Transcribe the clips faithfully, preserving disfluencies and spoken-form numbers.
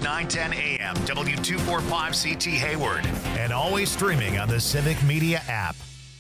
nine ten A M, W two forty-five C T Hayward, and always streaming on the Civic Media app.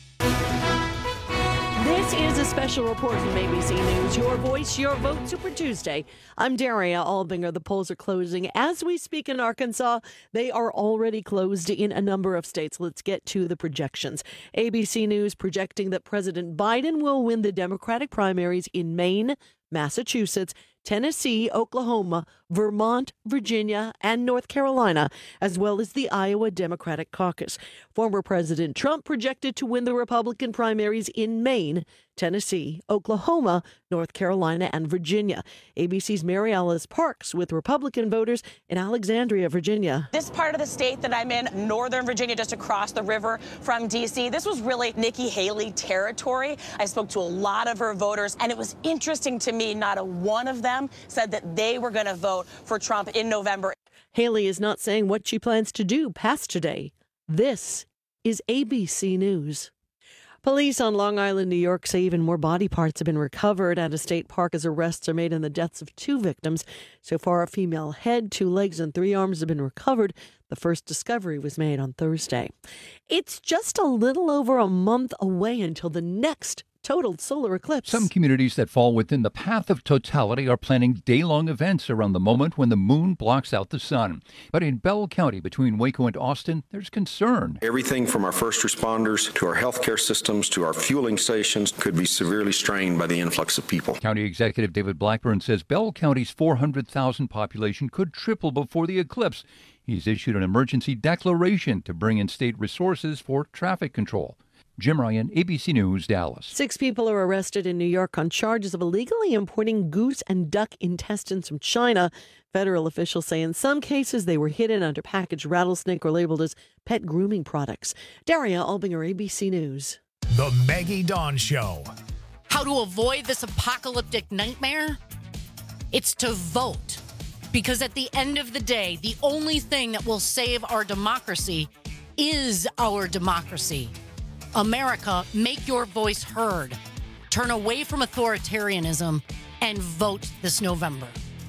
This is a special report from A B C News, Your Voice, Your Vote, Super Tuesday. I'm Daria Albinger. The polls are closing as we speak in Arkansas. They are already closed in a number of states. Let's get to the projections. A B C News projecting that President Biden will win the Democratic primaries in Maine, Massachusetts, Tennessee, Oklahoma, Vermont, Virginia, and North Carolina, as well as the Iowa Democratic Caucus. Former President Trump projected to win the Republican primaries in Maine, Tennessee, Oklahoma, North Carolina, and Virginia. A B C's Mary Alice Parks with Republican voters in Alexandria, Virginia. This part of the state that I'm in, Northern Virginia, just across the river from D C, this was really Nikki Haley territory. I spoke to a lot of her voters, and it was interesting to me, not a one of them said that they were going to vote for Trump in November. Haley is not saying what she plans to do past today. This is A B C News. Police on Long Island, New York say even more body parts have been recovered at a state park as arrests are made in the deaths of two victims. So far, a female head, two legs, and three arms have been recovered. The first discovery was made on Thursday. It's just a little over a month away until the next total solar eclipse. Some communities that fall within the path of totality are planning day-long events around the moment when the moon blocks out the sun. But in Bell County, between Waco and Austin, there's concern. Everything from our first responders to our healthcare systems to our fueling stations could be severely strained by the influx of people. County Executive David Blackburn says Bell County's four hundred thousand population could triple before the eclipse. He's issued an emergency declaration to bring in state resources for traffic control. Jim Ryan, A B C News, Dallas. Six people are arrested in New York on charges of illegally importing goose and duck intestines from China. Federal officials say in some cases they were hidden under packaged rattlesnake or labeled as pet grooming products. Daria Albinger, A B C News. The Maggie Dawn Show. How to avoid this apocalyptic nightmare? It's to vote. Because at the end of the day, the only thing that will save our democracy is our democracy. America, make your voice heard. Turn away from authoritarianism and vote this November.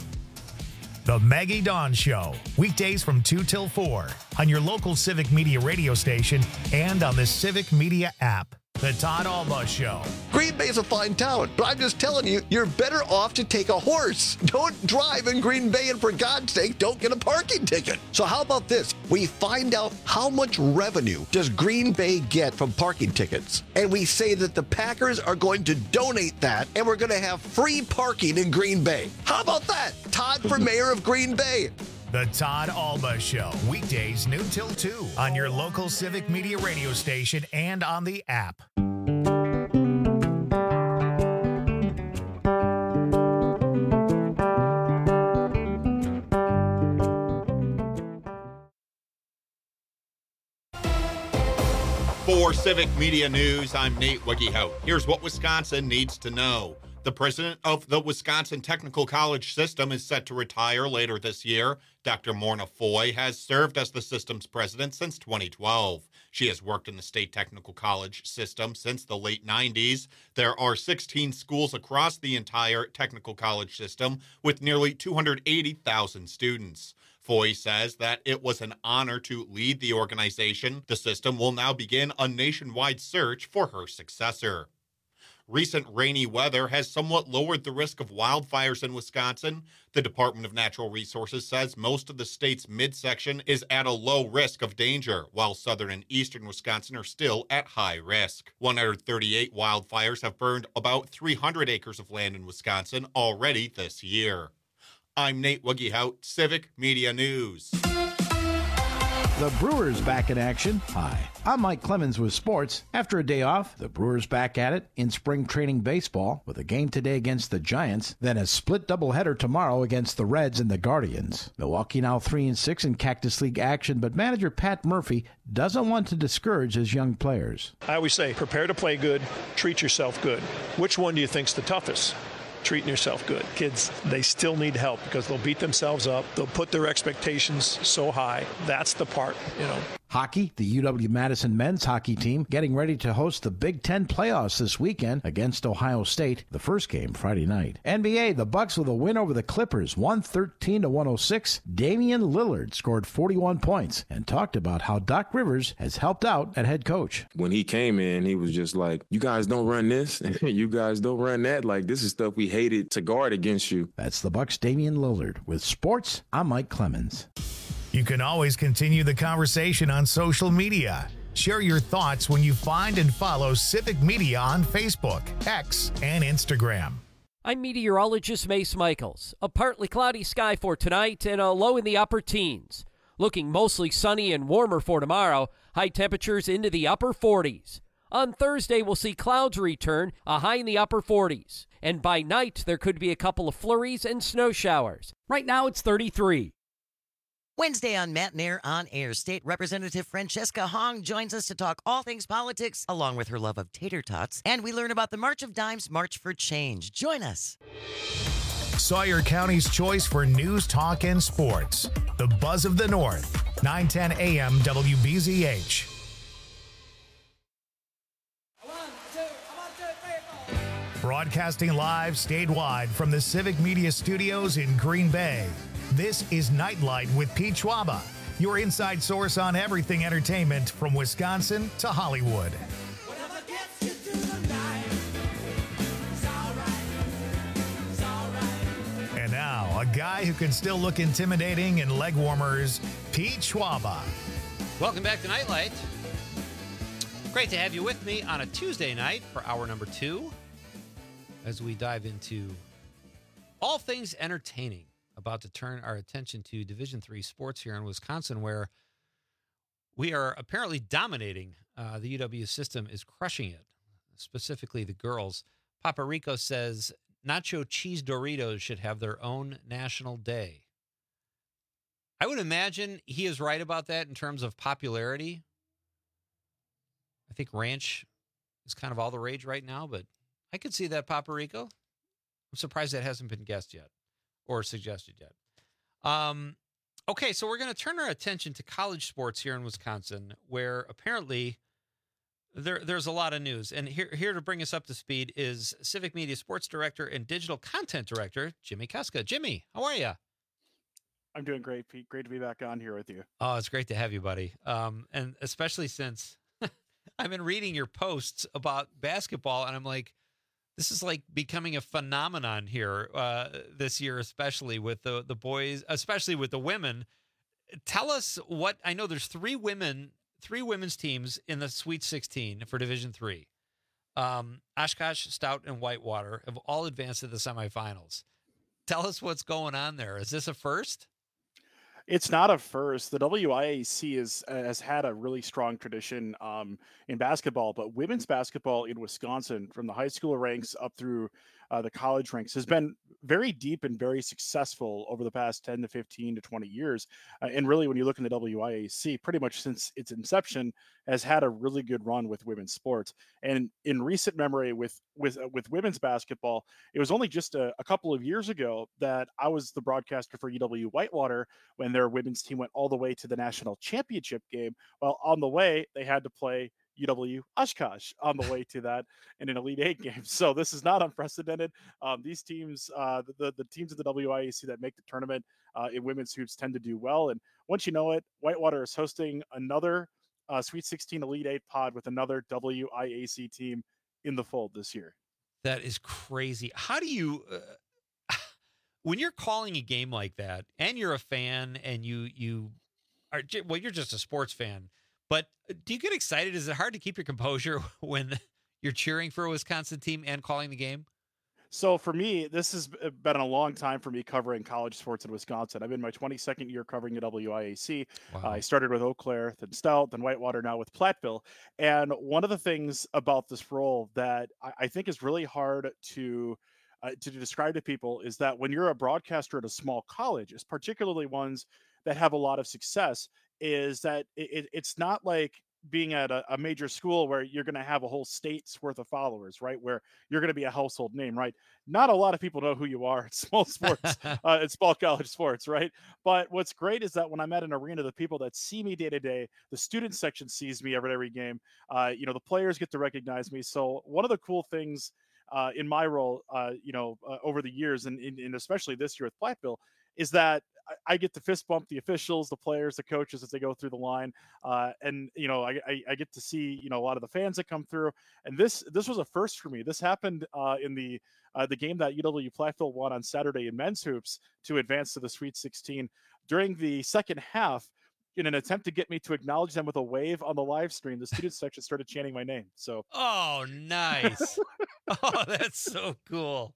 The Maggie Dawn Show. Weekdays from two till four on your local Civic Media radio station and on the Civic Media app. The Todd Alba Show. Green Bay's a fine town, but I'm just telling you, you're better off to take a horse. Don't drive in Green Bay, and for God's sake, don't get a parking ticket. So how about this? We find out how much revenue does Green Bay get from parking tickets, and we say that the Packers are going to donate that, and we're going to have free parking in Green Bay. How about that? Todd for mayor of Green Bay. The Todd Alba Show. Weekdays noon till two on your local Civic Media radio station and on the app. For Civic Media News, I'm Nate Wiggyhout. Here's what Wisconsin needs to know. The president of the Wisconsin Technical College System is set to retire later this year. Doctor Morna Foy has served as the system's president since twenty twelve. She has worked in the state technical college system since the late nineties. There are sixteen schools across the entire technical college system with nearly two hundred eighty thousand students. Foy says that it was an honor to lead the organization. The system will now begin a nationwide search for her successor. Recent rainy weather has somewhat lowered the risk of wildfires in Wisconsin. The Department of Natural Resources says most of the state's midsection is at a low risk of danger, while southern and eastern Wisconsin are still at high risk. one hundred thirty-eight wildfires have burned about three hundred acres of land in Wisconsin already this year. I'm Nate Wiggyhout, Civic Media News. The Brewers back in action. Hi, I'm Mike Clemens with sports. After a day off, the Brewers back at it in spring training baseball with a game today against the Giants, then a split doubleheader tomorrow against the Reds and the Guardians. Milwaukee now three and six in Cactus League action, but manager Pat Murphy doesn't want to discourage his young players. I always say, prepare to play good, treat yourself good. Which one do you think's the toughest? Treating yourself good. Kids, they still need help because they'll beat themselves up. They'll put their expectations so high. That's the part, you know. Hockey, the U W-Madison men's hockey team getting ready to host the Big Ten playoffs this weekend against Ohio State, the first game Friday night. N B A, the Bucks with a win over the Clippers, one thirteen to one oh six. Damian Lillard scored forty-one points and talked about how Doc Rivers has helped out at head coach. When he came in, he was just like, you guys don't run this, you guys don't run that. Like, this is stuff we hated to guard against you. That's the Bucks' Damian Lillard. With sports, I'm Mike Clemens. You can always continue the conversation on social media. Share your thoughts when you find and follow Civic Media on Facebook, X, and Instagram. I'm meteorologist Mace Michaels. A partly cloudy sky for tonight and a low in the upper teens. Looking mostly sunny and warmer for tomorrow, high temperatures into the upper forties. On Thursday, we'll see clouds return, a high in the upper forties. And by night, there could be a couple of flurries and snow showers. Right now, it's thirty-three. Wednesday on Matt Nair on Air, State Representative Francesca Hong joins us to talk all things politics, along with her love of tater tots, and we learn about the March of Dimes March for Change. Join us. Sawyer County's choice for news, talk, and sports. The Buzz of the North, nine ten A M W B Z H. Broadcasting live statewide from the Civic Media Studios in Green Bay. This is Nightlight with Pete Schwaba, your inside source on everything entertainment from Wisconsin to Hollywood. And now, a guy who can still look intimidating in leg warmers, Pete Schwaba. Welcome back to Nightlight. Great to have you with me on a Tuesday night for hour number two as we dive into all things entertaining. About to turn our attention to Division three sports here in Wisconsin, where we are apparently dominating. Uh, the U W system is crushing it, specifically the girls. Papa Rico says nacho cheese Doritos should have their own national day. I would imagine he is right about that in terms of popularity. I think ranch is kind of all the rage right now, but I could see that, Papa Rico. I'm surprised that hasn't been guessed yet. Or suggested yet. Um, okay, so we're going to turn our attention to college sports here in Wisconsin, where apparently there there's a lot of news. And here, here to bring us up to speed is Civic Media Sports Director and Digital Content Director, Jimmy Kuska. Jimmy, how are you? I'm doing great, Pete. Great to be back on here with you. Oh, it's great to have you, buddy. Um, and especially since I've been reading your posts about basketball, and I'm like, this is like becoming a phenomenon here uh, this year, especially with the, the boys, especially with the women. Tell us what, I know there's three women, three women's teams in the Sweet sixteen for Division three. Um, Oshkosh, Stout, and Whitewater have all advanced to the semifinals. Tell us what's going on there. Is this a first? It's not a first. The W I A C is, has had a really strong tradition um, in basketball, but women's basketball in Wisconsin, from the high school ranks up through uh, the college ranks, has been very deep and very successful over the past ten to fifteen to twenty years. Uh, and really, when you look in the W I A C, pretty much since its inception, has had a really good run with women's sports. And in recent memory with with uh, with women's basketball, it was only just a, a couple of years ago that I was the broadcaster for U W Whitewater when their women's team went all the way to the national championship game. Well, on the way, they had to play U W Oshkosh on the way to that in an Elite Eight game. So this is not unprecedented. Um, these teams, uh, the, the teams of the W I A C that make the tournament uh, in women's hoops tend to do well. And once you know it, Whitewater is hosting another uh, Sweet sixteen Elite Eight pod with another W I A C team in the fold this year. That is crazy. How do you, uh, when you're calling a game like that and you're a fan and you, you are, well, you're just a sports fan, but do you get excited? Is it hard to keep your composure when you're cheering for a Wisconsin team and calling the game? So for me, this has been a long time for me covering college sports in Wisconsin. I'm in my twenty-second year covering the W I A C. Wow. Uh, I started with Eau Claire, then Stout, then Whitewater, now with Platteville. And one of the things about this role that I, I think is really hard to uh, to describe to people is that when you're a broadcaster at a small college, particularly ones that have a lot of success, is that it, it's not like being at a, a major school where you're going to have a whole state's worth of followers, right? Where you're going to be a household name, right? Not a lot of people know who you are at small sports, uh, at small college sports, right? But what's great is that when I'm at an arena, the people that see me day to day, the student section sees me every every game. Uh, you know, the players get to recognize me. So one of the cool things uh, in my role, uh, you know, uh, over the years, and, and especially this year with Platteville, is that I get to fist bump the officials, the players, the coaches as they go through the line, uh, and you know I, I, I get to see you know a lot of the fans that come through. And this this was a first for me. This happened uh, in the uh, the game that U W Platteville won on Saturday in men's hoops to advance to the Sweet sixteen. During the second half, in an attempt to get me to acknowledge them with a wave on the live stream, the student section started chanting my name. So oh, nice! Oh, that's so cool.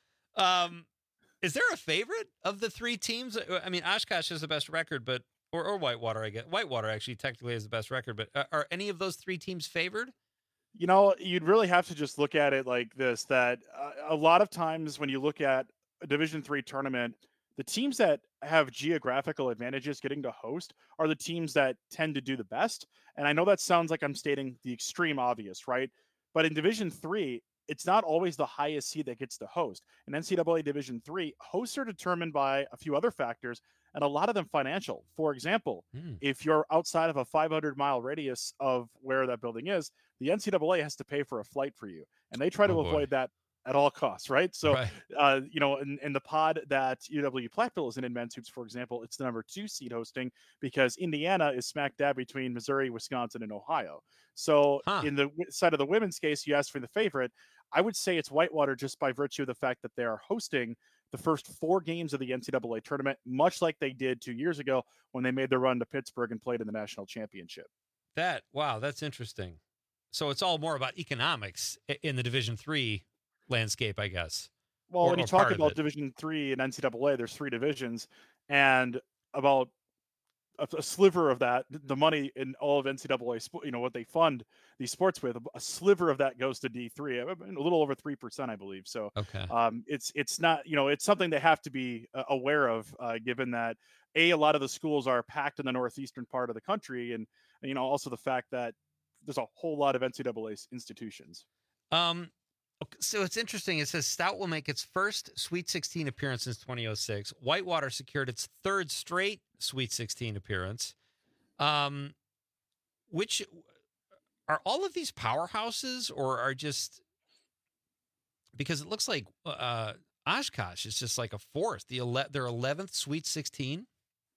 Um. Is there a favorite of the three teams? I mean, Oshkosh has the best record, but or, or Whitewater, I guess. Whitewater actually technically has the best record, but are, are any of those three teams favored? You know, you'd really have to just look at it like this: that uh, a lot of times when you look at a Division three tournament, the teams that have geographical advantages getting to host are the teams that tend to do the best. And I know that sounds like I'm stating the extreme obvious, right? But in Division three, it's not always the highest seed that gets to host. In N C double A Division three, hosts are determined by a few other factors, and a lot of them financial. For example, mm. if you're outside of a five hundred mile radius of where that building is, the N C double A has to pay for a flight for you, and they try to oh avoid that at all costs, right? So, right. Uh, you know, in, in the pod that U W Platteville is in in men's hoops, for example, it's the number two seed hosting because Indiana is smack dab between Missouri, Wisconsin, and Ohio. So huh. in the side of the women's case, you asked for the favorite. I would say it's Whitewater just by virtue of the fact that they are hosting the first four games of the N C double A tournament, much like they did two years ago when they made the run to Pittsburgh and played in the national championship. That, wow, that's interesting. So it's all more about economics in the Division three landscape, I guess. Well, or, when you talk about Division three and N C double A, there's three divisions, and about a, a sliver of that, the money in all of N C double A, you know, what they fund these sports with, a sliver of that goes to D three, a little over three percent, I believe. So okay. um, it's it's not, you know, it's something they have to be uh, aware of, uh, given that a a lot of the schools are packed in the northeastern part of the country, and you know, also the fact that there's a whole lot of N C double A institutions. Um. So it's interesting. It says Stout will make its first Sweet sixteen appearance since twenty oh six. Whitewater secured its third straight Sweet sixteen appearance. Um, which are all of these powerhouses, or are just because it looks like uh, Oshkosh is just like a fourth, the ele- their eleventh Sweet sixteen.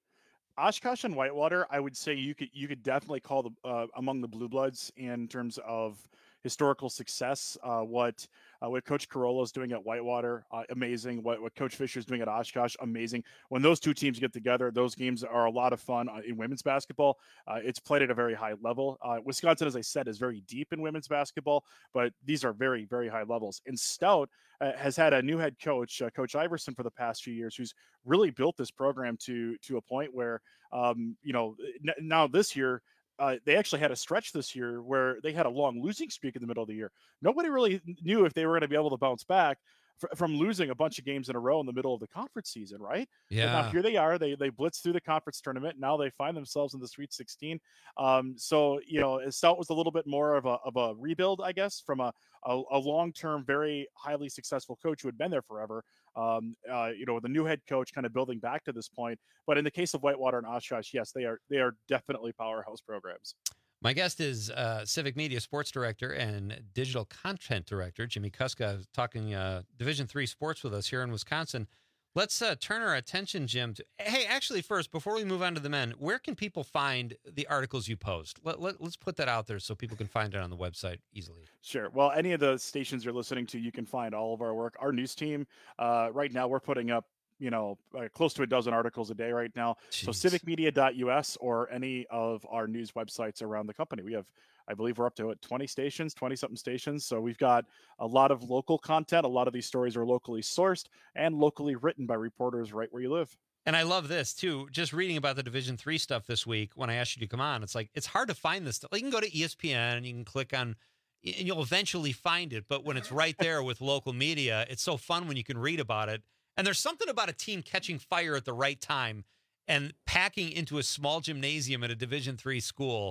Oshkosh and Whitewater, I would say you could you could definitely call the uh, among the Blue Bloods in terms of historical success. Uh, what uh, what Coach Carolla is doing at Whitewater, uh, amazing. What what Coach Fisher is doing at Oshkosh, amazing. When those two teams get together, those games are a lot of fun uh, in women's basketball. Uh, it's played at a very high level. Uh, Wisconsin, as I said, is very deep in women's basketball, but these are very, very high levels. And Stout uh, has had a new head coach, uh, Coach Iverson, for the past few years, who's really built this program to to a point where, um, you know, n- now this year, Uh, they actually had a stretch this year where they had a long losing streak in the middle of the year. Nobody really knew if they were going to be able to bounce back f- from losing a bunch of games in a row in the middle of the conference season, right? Yeah. But now here they are. They they blitz through the conference tournament. Now they find themselves in the Sweet sixteen. Um, so, you know, Stout was a little bit more of a of a rebuild, I guess, from a, a, a long-term, very highly successful coach who had been there forever. Um, uh, you know, the new head coach kind of building back to this point. But in the case of Whitewater and Oshkosh, yes, they are they are definitely powerhouse programs. My guest is uh, Civic Media Sports Director and Digital Content Director Jimmy Kuska, talking uh, Division three sports with us here in Wisconsin. Let's uh, turn our attention, Jim, to... Hey, actually, first, before we move on to the men, where can people find the articles you post? Let, let, let's put that out there so people can find it on the website easily. Sure. Well, any of the stations you're listening to, you can find all of our work. Our news team, uh, right now, we're putting up, you know, uh, close to a dozen articles a day right now. Jeez. So civic media dot U S or any of our news websites around the company. We have, I believe we're up to what, twenty stations, twenty something stations. So we've got a lot of local content. A lot of these stories are locally sourced and locally written by reporters right where you live. And I love this too. Just reading about the Division three stuff this week, when I asked you to come on, it's like, it's hard to find this stuff. You can go to E S P N and you can click on, and you'll eventually find it. But when it's right there with local media, it's so fun when you can read about it. And there's something about a team catching fire at the right time and packing into a small gymnasium at a Division three school.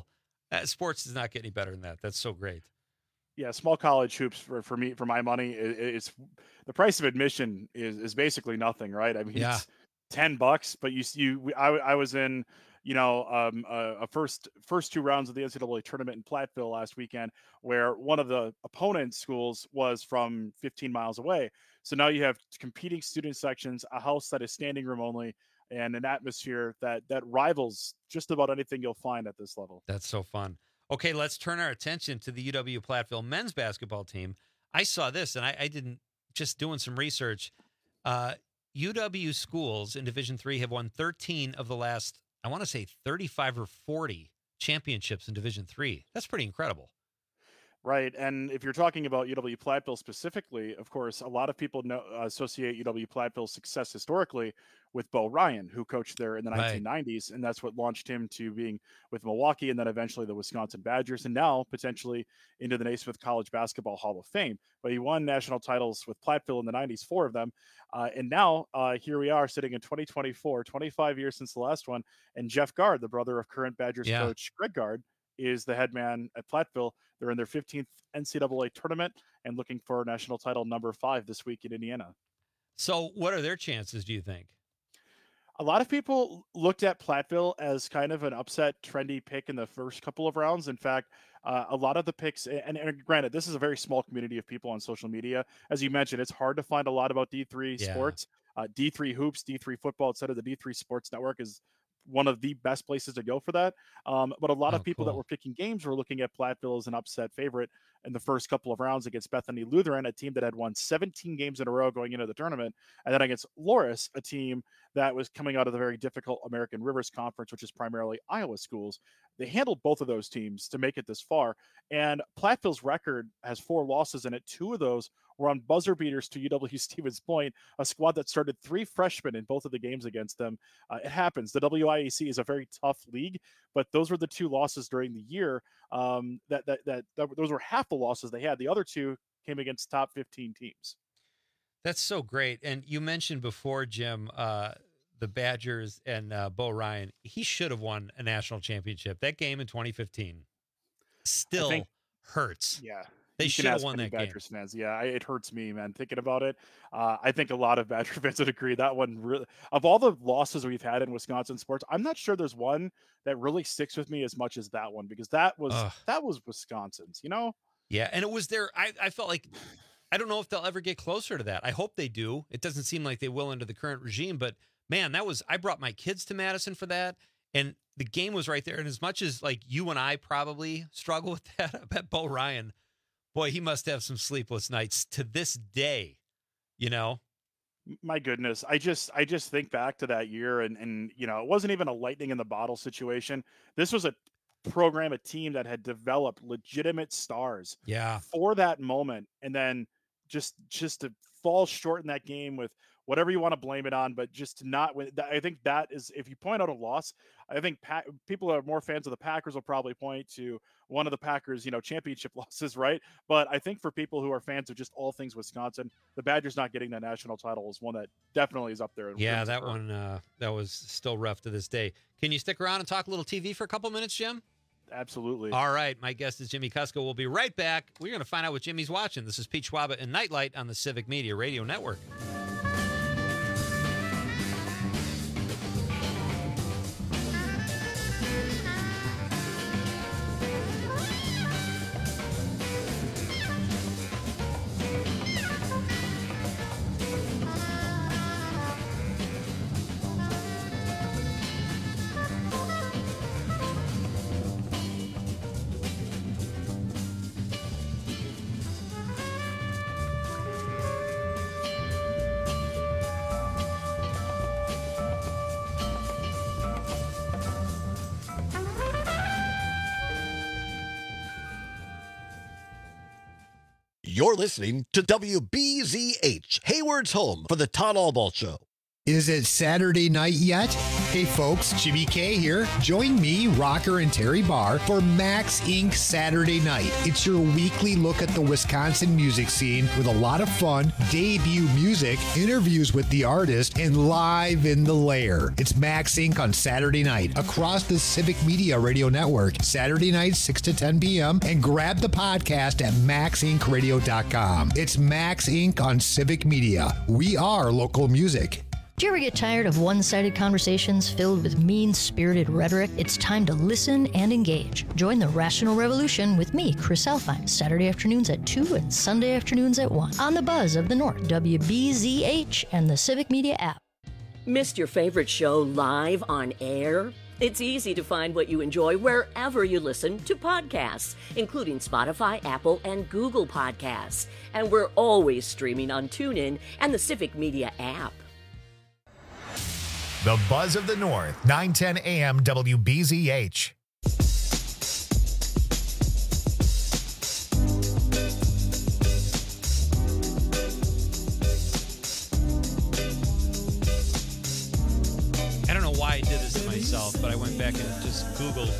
Uh, sports does not get any better than that. That's so great. Yeah, small college hoops for, for me for my money, it, it's the price of admission is is basically nothing, right? I mean, Yeah. it's ten bucks, but you you we- I I was in you know um a, a first first two rounds of the N C double A tournament in Platteville last weekend, where one of the opponent schools was from fifteen miles away. So now you have competing student sections, a house that is standing room only, and an atmosphere that that rivals just about anything you'll find at this level. That's so fun. Okay, let's turn our attention to the U W Platteville men's basketball team. I saw this, and I, I didn't, just doing some research. Uh, U W schools in Division three have won thirteen of the last, I want to say thirty-five or forty championships in Division three. That's pretty incredible. Right, and if you're talking about U W Platteville specifically, of course, a lot of people know, associate U W Platteville's success historically with Bo Ryan, who coached there in the Right. nineteen nineties, and that's what launched him to being with Milwaukee, and then eventually the Wisconsin Badgers, and now potentially into the Naismith College Basketball Hall of Fame. But he won national titles with Platteville in the nineties, four of them, uh, and now uh, here we are sitting in twenty twenty-four, twenty-five years since the last one, and Jeff Gard, the brother of current Badgers Yeah. coach Greg Gard, is the head man at Platteville. They're in their fifteenth N C double A tournament and looking for national title number five this week in Indiana. So what are their chances, do you think? A lot of people looked at Platteville as kind of an upset, trendy pick in the first couple of rounds. In fact, uh, a lot of the picks, and, and granted, this is a very small community of people on social media. As you mentioned, it's hard to find a lot about D three Yeah. sports, uh, D three hoops, D three football, et cetera. The D three Sports Network is one of the best places to go for that. Um, but a lot Oh, of people that cool. were picking games were looking at Platteville as an upset favorite in the first couple of rounds against Bethany Lutheran, a team that had won seventeen games in a row going into the tournament, and then against Loris, a team that was coming out of the very difficult American Rivers Conference, which is primarily Iowa schools. They handled both of those teams to make it this far, and Platteville's record has four losses in it. Two of those were on buzzer beaters to U W Stevens Point, a squad that started three freshmen in both of the games against them. Uh, it happens. The W I A C is a very tough league, but those were the two losses during the year. Um, that, that that that those were half the losses they had. The other two came against top fifteen teams. That's so great. And you mentioned before, Jim, uh, the Badgers and uh, Bo Ryan. He should have won a national championship. That game in twenty fifteen still think- hurts. Yeah. They You can should have ask won any that game. Badgers fans. Yeah, I, it hurts me, man, thinking about it. Uh, I think a lot of Badger fans would agree that one really, of all the losses we've had in Wisconsin sports, I'm not sure there's one that really sticks with me as much as that one, because that was Ugh. that was Wisconsin's, you know? Yeah, and it was there. I, I felt like, I don't know if they'll ever get closer to that. I hope they do. It doesn't seem like they will under the current regime, but man, that was, I brought my kids to Madison for that, and the game was right there. And as much as like you and I probably struggle with that, I bet Bo Ryan, boy, he must have some sleepless nights to this day, you know? My goodness, I just I just think back to that year, and and you know, it wasn't even a lightning in the bottle situation. This was a program, a team that had developed legitimate stars Yeah. for that moment, and then just just to fall short in that game with whatever you want to blame it on, but just to not win. I think that is, if you point out a loss, I think pa- people are more fans of the Packers will probably point to one of the Packers, you know, championship losses, right? But I think for people who are fans of just all things Wisconsin, the Badgers not getting that national title is one that definitely is up there. in Yeah, terms of that hurt. one, uh, that was still rough to this day. Can you stick around and talk a little T V for a couple minutes, Jim? Absolutely. All right. My guest is Jimmy Kusko. We'll be right back. We're going to find out what Jimmy's watching. This is Pete Schwaba and Nightlight on the Civic Media Radio Network. You're listening to W B Z H, Hayward's home for the Todd Allball Show. Is it Saturday night yet? Hey folks, Jimmy K here. Join me, Rocker, and Terry Barr for Max Incorporated Saturday Night. It's your weekly look at the Wisconsin music scene with a lot of fun, debut music, interviews with the artist, and live in the lair. It's Max Incorporated on Saturday night across the Civic Media Radio Network, Saturday night, six to ten p.m., and grab the podcast at max inc radio dot com. It's Max Incorporated on Civic Media. We are local music. Do you ever get tired of one-sided conversations filled with mean-spirited rhetoric? It's time to listen and engage. Join the Rational Revolution with me, Chris Alfine, Saturday afternoons at two and Sunday afternoons at one on the Buzz of the North, W B Z H, and the Civic Media app. Missed your favorite show live on air? It's easy to find what you enjoy wherever you listen to podcasts, including Spotify, Apple, and Google Podcasts. And we're always streaming on TuneIn and the Civic Media app. The Buzz of the North, nine ten a.m. W B Z H. I don't know why I did this to myself, but I went back and just Googled.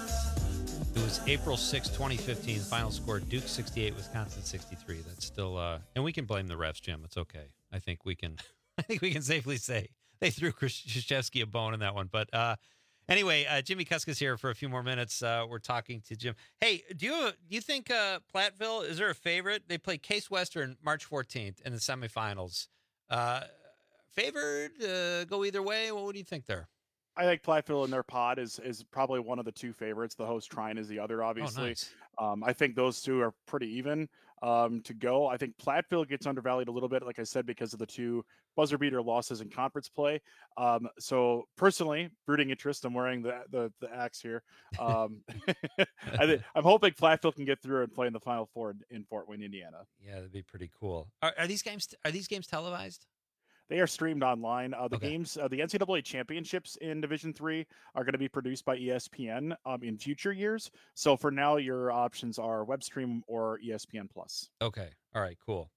It was April sixth, twenty fifteen. Final score, Duke sixty-eight, Wisconsin sixty-three. That's still, uh, and we can blame the refs, Jim. It's okay. I think we can, I think we can safely say they threw Krzyzewski a bone in that one. But uh, anyway, uh, Jimmy Kuska's here for a few more minutes. Uh, we're talking to Jim. Hey, do you do you think uh, Platteville, is there a favorite? They play Case Western March fourteenth in the semifinals. Uh, favored? Uh, go either way? What do you think there? I think Platteville in their pod is is probably one of the two favorites. The host Trine is the other, obviously. Oh, nice. um, I think those two are pretty even um, to go. I think Platteville gets undervalued a little bit, like I said, because of the two buzzer beater losses in conference play. Um, so personally, rooting interest, I'm wearing the the, the axe here. Um, I think, I'm hoping Platteville can get through and play in the Final Four in, in Fort Wayne, Indiana. Yeah, that'd be pretty cool. Are, are these games are these games televised? They are streamed online. Uh, the Okay. games, uh, the N C double A championships in Division Three are going to be produced by E S P N um, in future years. So for now, your options are web stream or E S P N Plus. Okay. All right. Cool.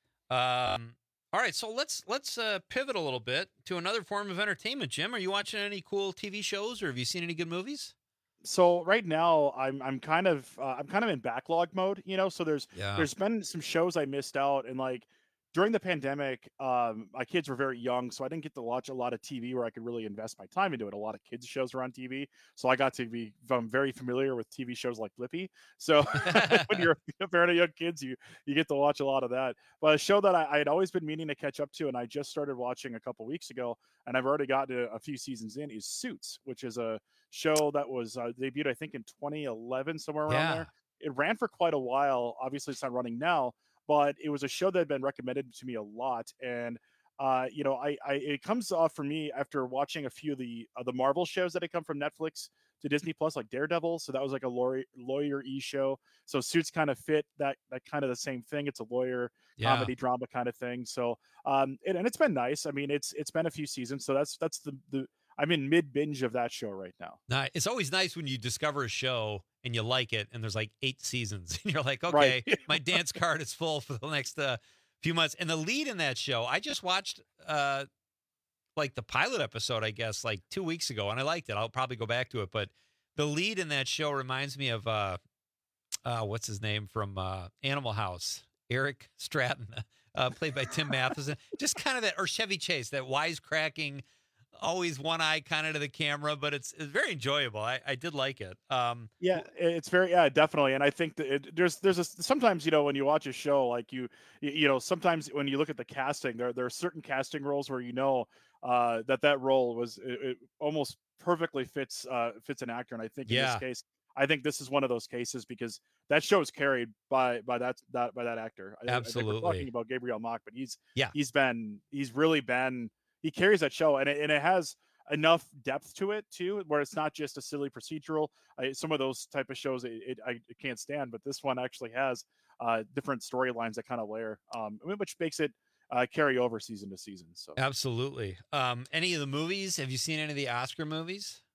Um. All right. So let's let's uh, pivot a little bit to another form of entertainment. Jim, are you watching any cool T V shows, or have you seen any good movies? So right now, I'm I'm kind of uh, I'm kind of in backlog mode. You know, so there's Yeah. there's been some shows I missed out, and like during the pandemic, um, my kids were very young, so I didn't get to watch a lot of T V where I could really invest my time into it. A lot of kids shows were on T V, so I got to be I'm very familiar with T V shows like Blippi. So when you're a parent of young kids, you you get to watch a lot of that. But a show that I, I had always been meaning to catch up to, and I just started watching a couple weeks ago, and I've already gotten a, a few seasons in, is Suits, which is a show that was uh, debuted I think in twenty eleven, somewhere around Yeah. there. It ran for quite a while. Obviously, it's not running now, but it was a show that had been recommended to me a lot. And, uh, you know, I, I, it comes off for me after watching a few of the, uh, the Marvel shows that had come from Netflix to Disney Plus, like Daredevil. So that was like a lawyer, lawyer-y show. So Suits kind of fit that, that kind of the same thing. It's a lawyer Yeah. comedy drama kind of thing. So, um, and, and it's been nice. I mean, it's, it's been a few seasons. So that's, that's the, the, I'm in mid binge of that show right now. Nah, it's always nice when you discover a show and you like it, and there's like eight seasons, and you're like, okay, Right. my dance card is full for the next uh, few months. And the lead in that show, I just watched uh, like the pilot episode, I guess, like two weeks ago, and I liked it. I'll probably go back to it, but the lead in that show reminds me of uh, uh, what's his name from uh, Animal House, Eric Stratton, uh, played by Tim Matheson. Just kind of that, or Chevy Chase, that wisecracking, always one eye kind of to the camera, but it's, it's very enjoyable. I, I did like it. Um, Yeah, it's very yeah, definitely. And I think that it, there's there's a sometimes you know when you watch a show like you you, you know sometimes when you look at the casting there there are certain casting roles where you know uh, that that role was it, it almost perfectly fits uh, fits an actor. And I think in Yeah. this case, I think this is one of those cases because that show is carried by by that that by that actor. I- I, think Absolutely. we're talking about Gabriel Mock, but he's Yeah. he's been he's really been he carries that show, and it, and it has enough depth to it too, where it's not just a silly procedural. I, some of those type of shows it, it, I can't stand, but this one actually has uh, different storylines that kind of layer, um, I mean, which makes it uh, carry over season to season. So Absolutely. Um, any of the movies? Have you seen any of the Oscar movies?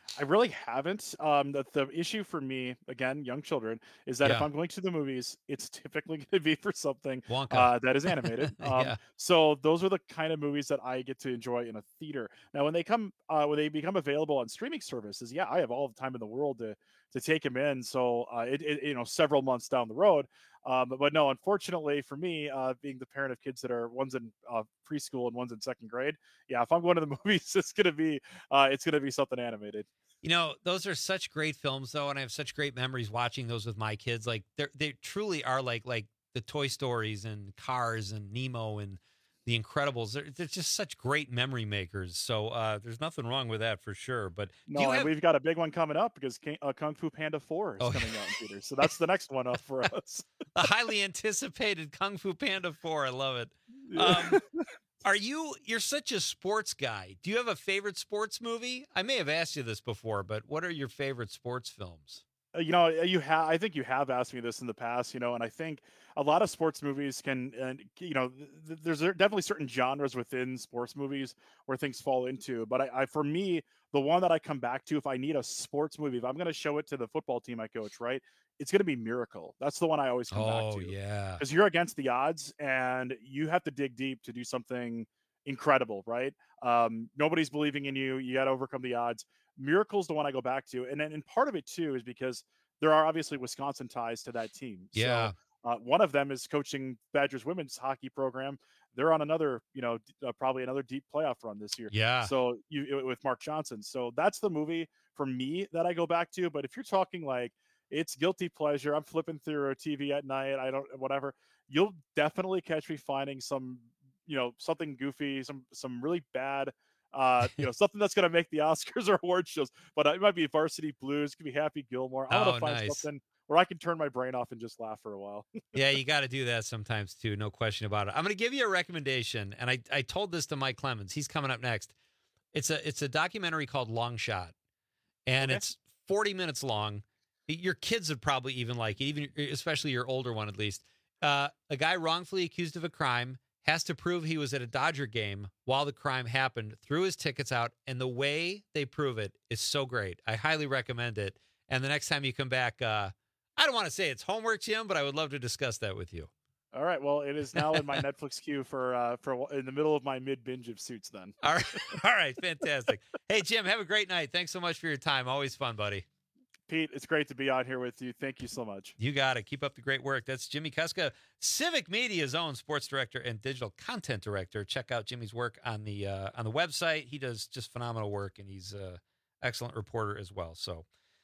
I really haven't. Um, the, the issue for me, again, young children, is that Yeah. if I'm going to the movies, it's typically going to be for something Wonka. uh, that is animated. Um, Yeah. So those are the kind of movies that I get to enjoy in a theater. Now, when they come, uh, when they become available on streaming services, yeah, I have all the time in the world to to take them in. So uh, it, it, you know, several months down the road. Um, but no, unfortunately for me, uh, being the parent of kids that are one's in uh, preschool and one's in second grade, yeah, if I'm going to the movies, it's gonna be uh, it's gonna be something animated. You know, those are such great films, though, and I have such great memories watching those with my kids. Like they they truly are like like the Toy Stories and Cars and Nemo and The Incredibles. They're, they're just such great memory makers. So uh, there's nothing wrong with that for sure. But do No, you and have, we've got a big one coming up because King, uh, Kung Fu Panda four is Oh. coming out in theaters. So that's the next one up for us. the highly anticipated Kung Fu Panda four. I love it. Um, are you? You're such a sports guy. Do you have a favorite sports movie? I may have asked you this before, but what are your favorite sports films? Uh, you know, you have. I think you have asked me this in the past. You know, and I think a lot of sports movies can, and you know, th- there's definitely certain genres within sports movies where things fall into. But I, I, for me, the one that I come back to if I need a sports movie, if I'm going to show it to the football team I coach, right, it's going to be Miracle. That's the one I always come back Oh to. yeah, Because you're against the odds and you have to dig deep to do something incredible, right? Um, nobody's believing in you. You got to overcome the odds. Miracle's the one I go back to. And then and part of it too is because there are obviously Wisconsin ties to that team. Yeah. So uh, one of them is coaching Badgers women's hockey program. They're on another, you know, d- uh, probably another deep playoff run this year. Yeah. So you with Mark Johnson. So that's the movie for me that I go back to. But if you're talking like it's guilty pleasure, I'm flipping through a T V at night, I don't whatever, you'll definitely catch me finding some, you know, something goofy, some some really bad uh you know something that's going to make the Oscars or award shows. But it might be Varsity Blues, it could be Happy Gilmore. I want Oh, to find nice. something where I can turn my brain off and just laugh for a while. Yeah, you got to do that sometimes too. No question about it. I'm going to give you a recommendation, and I, I told this to Mike Clemens. He's coming up next. It's a it's a documentary called Long Shot, and Okay. it's forty minutes long. Your kids would probably even like it, even especially your older one at least. Uh, a guy wrongfully accused of a crime has to prove he was at a Dodger game while the crime happened, threw his tickets out, and the way they prove it is so great. I highly recommend it. And the next time you come back, uh, I don't want to say it's homework, Jim, but I would love to discuss that with you. All right, well, it is now in my Netflix queue for uh for a wh- in the middle of my mid binge of Suits then. All right, all right, fantastic. Hey, Jim, have a great night. Thanks so much for your time. Always fun, buddy. Pete, it's great to be on here with you. Thank you so much. You got it. Keep up the great work. That's Jimmy Kuska, Civic Media's own sports director and digital content director. Check out Jimmy's work on the uh, on the website. He does just phenomenal work, and he's an excellent reporter as well. So,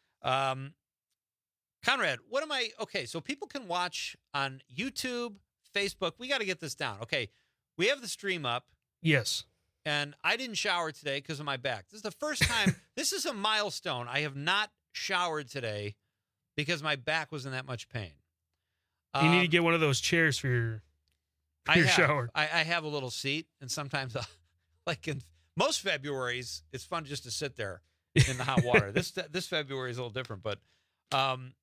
um, Conrad, what am I? Okay, so people can watch on YouTube, Facebook. We got to get this down. Okay, we have the stream up. Yes. And I didn't shower today because of my back. This is the first time. This is a milestone. I have not showered today because my back was in that much pain. You need to Um, get one of those chairs for your, for I your have, shower. I, I have a little seat, and sometimes, I, like in most Februarys, it's fun just to sit there in the hot water. this this February is a little different, but um,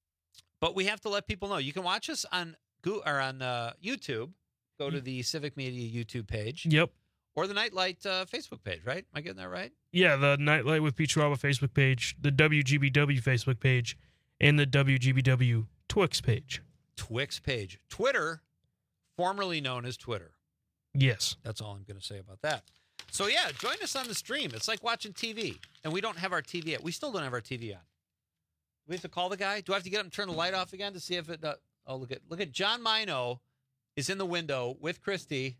but we have to let people know. You can watch us on Go or on uh, YouTube. Go to the Civic Media YouTube page. Yep. Or the Nightlight uh, Facebook page, right? Am I getting that right? Yeah, the Nightlight with Pete Schwaba Facebook page, the W G B W Facebook page, and the W G B W Twix page. Twix page. Twitter, formerly known as Twitter. Yes. That's all I'm going to say about that. So, yeah, join us on the stream. It's like watching T V. And we don't have our T V yet. We still don't have our T V on. We have to call the guy? Do I have to get up and turn the light off again to see if it... Uh, oh, look at look at John Mino is in the window with Christy.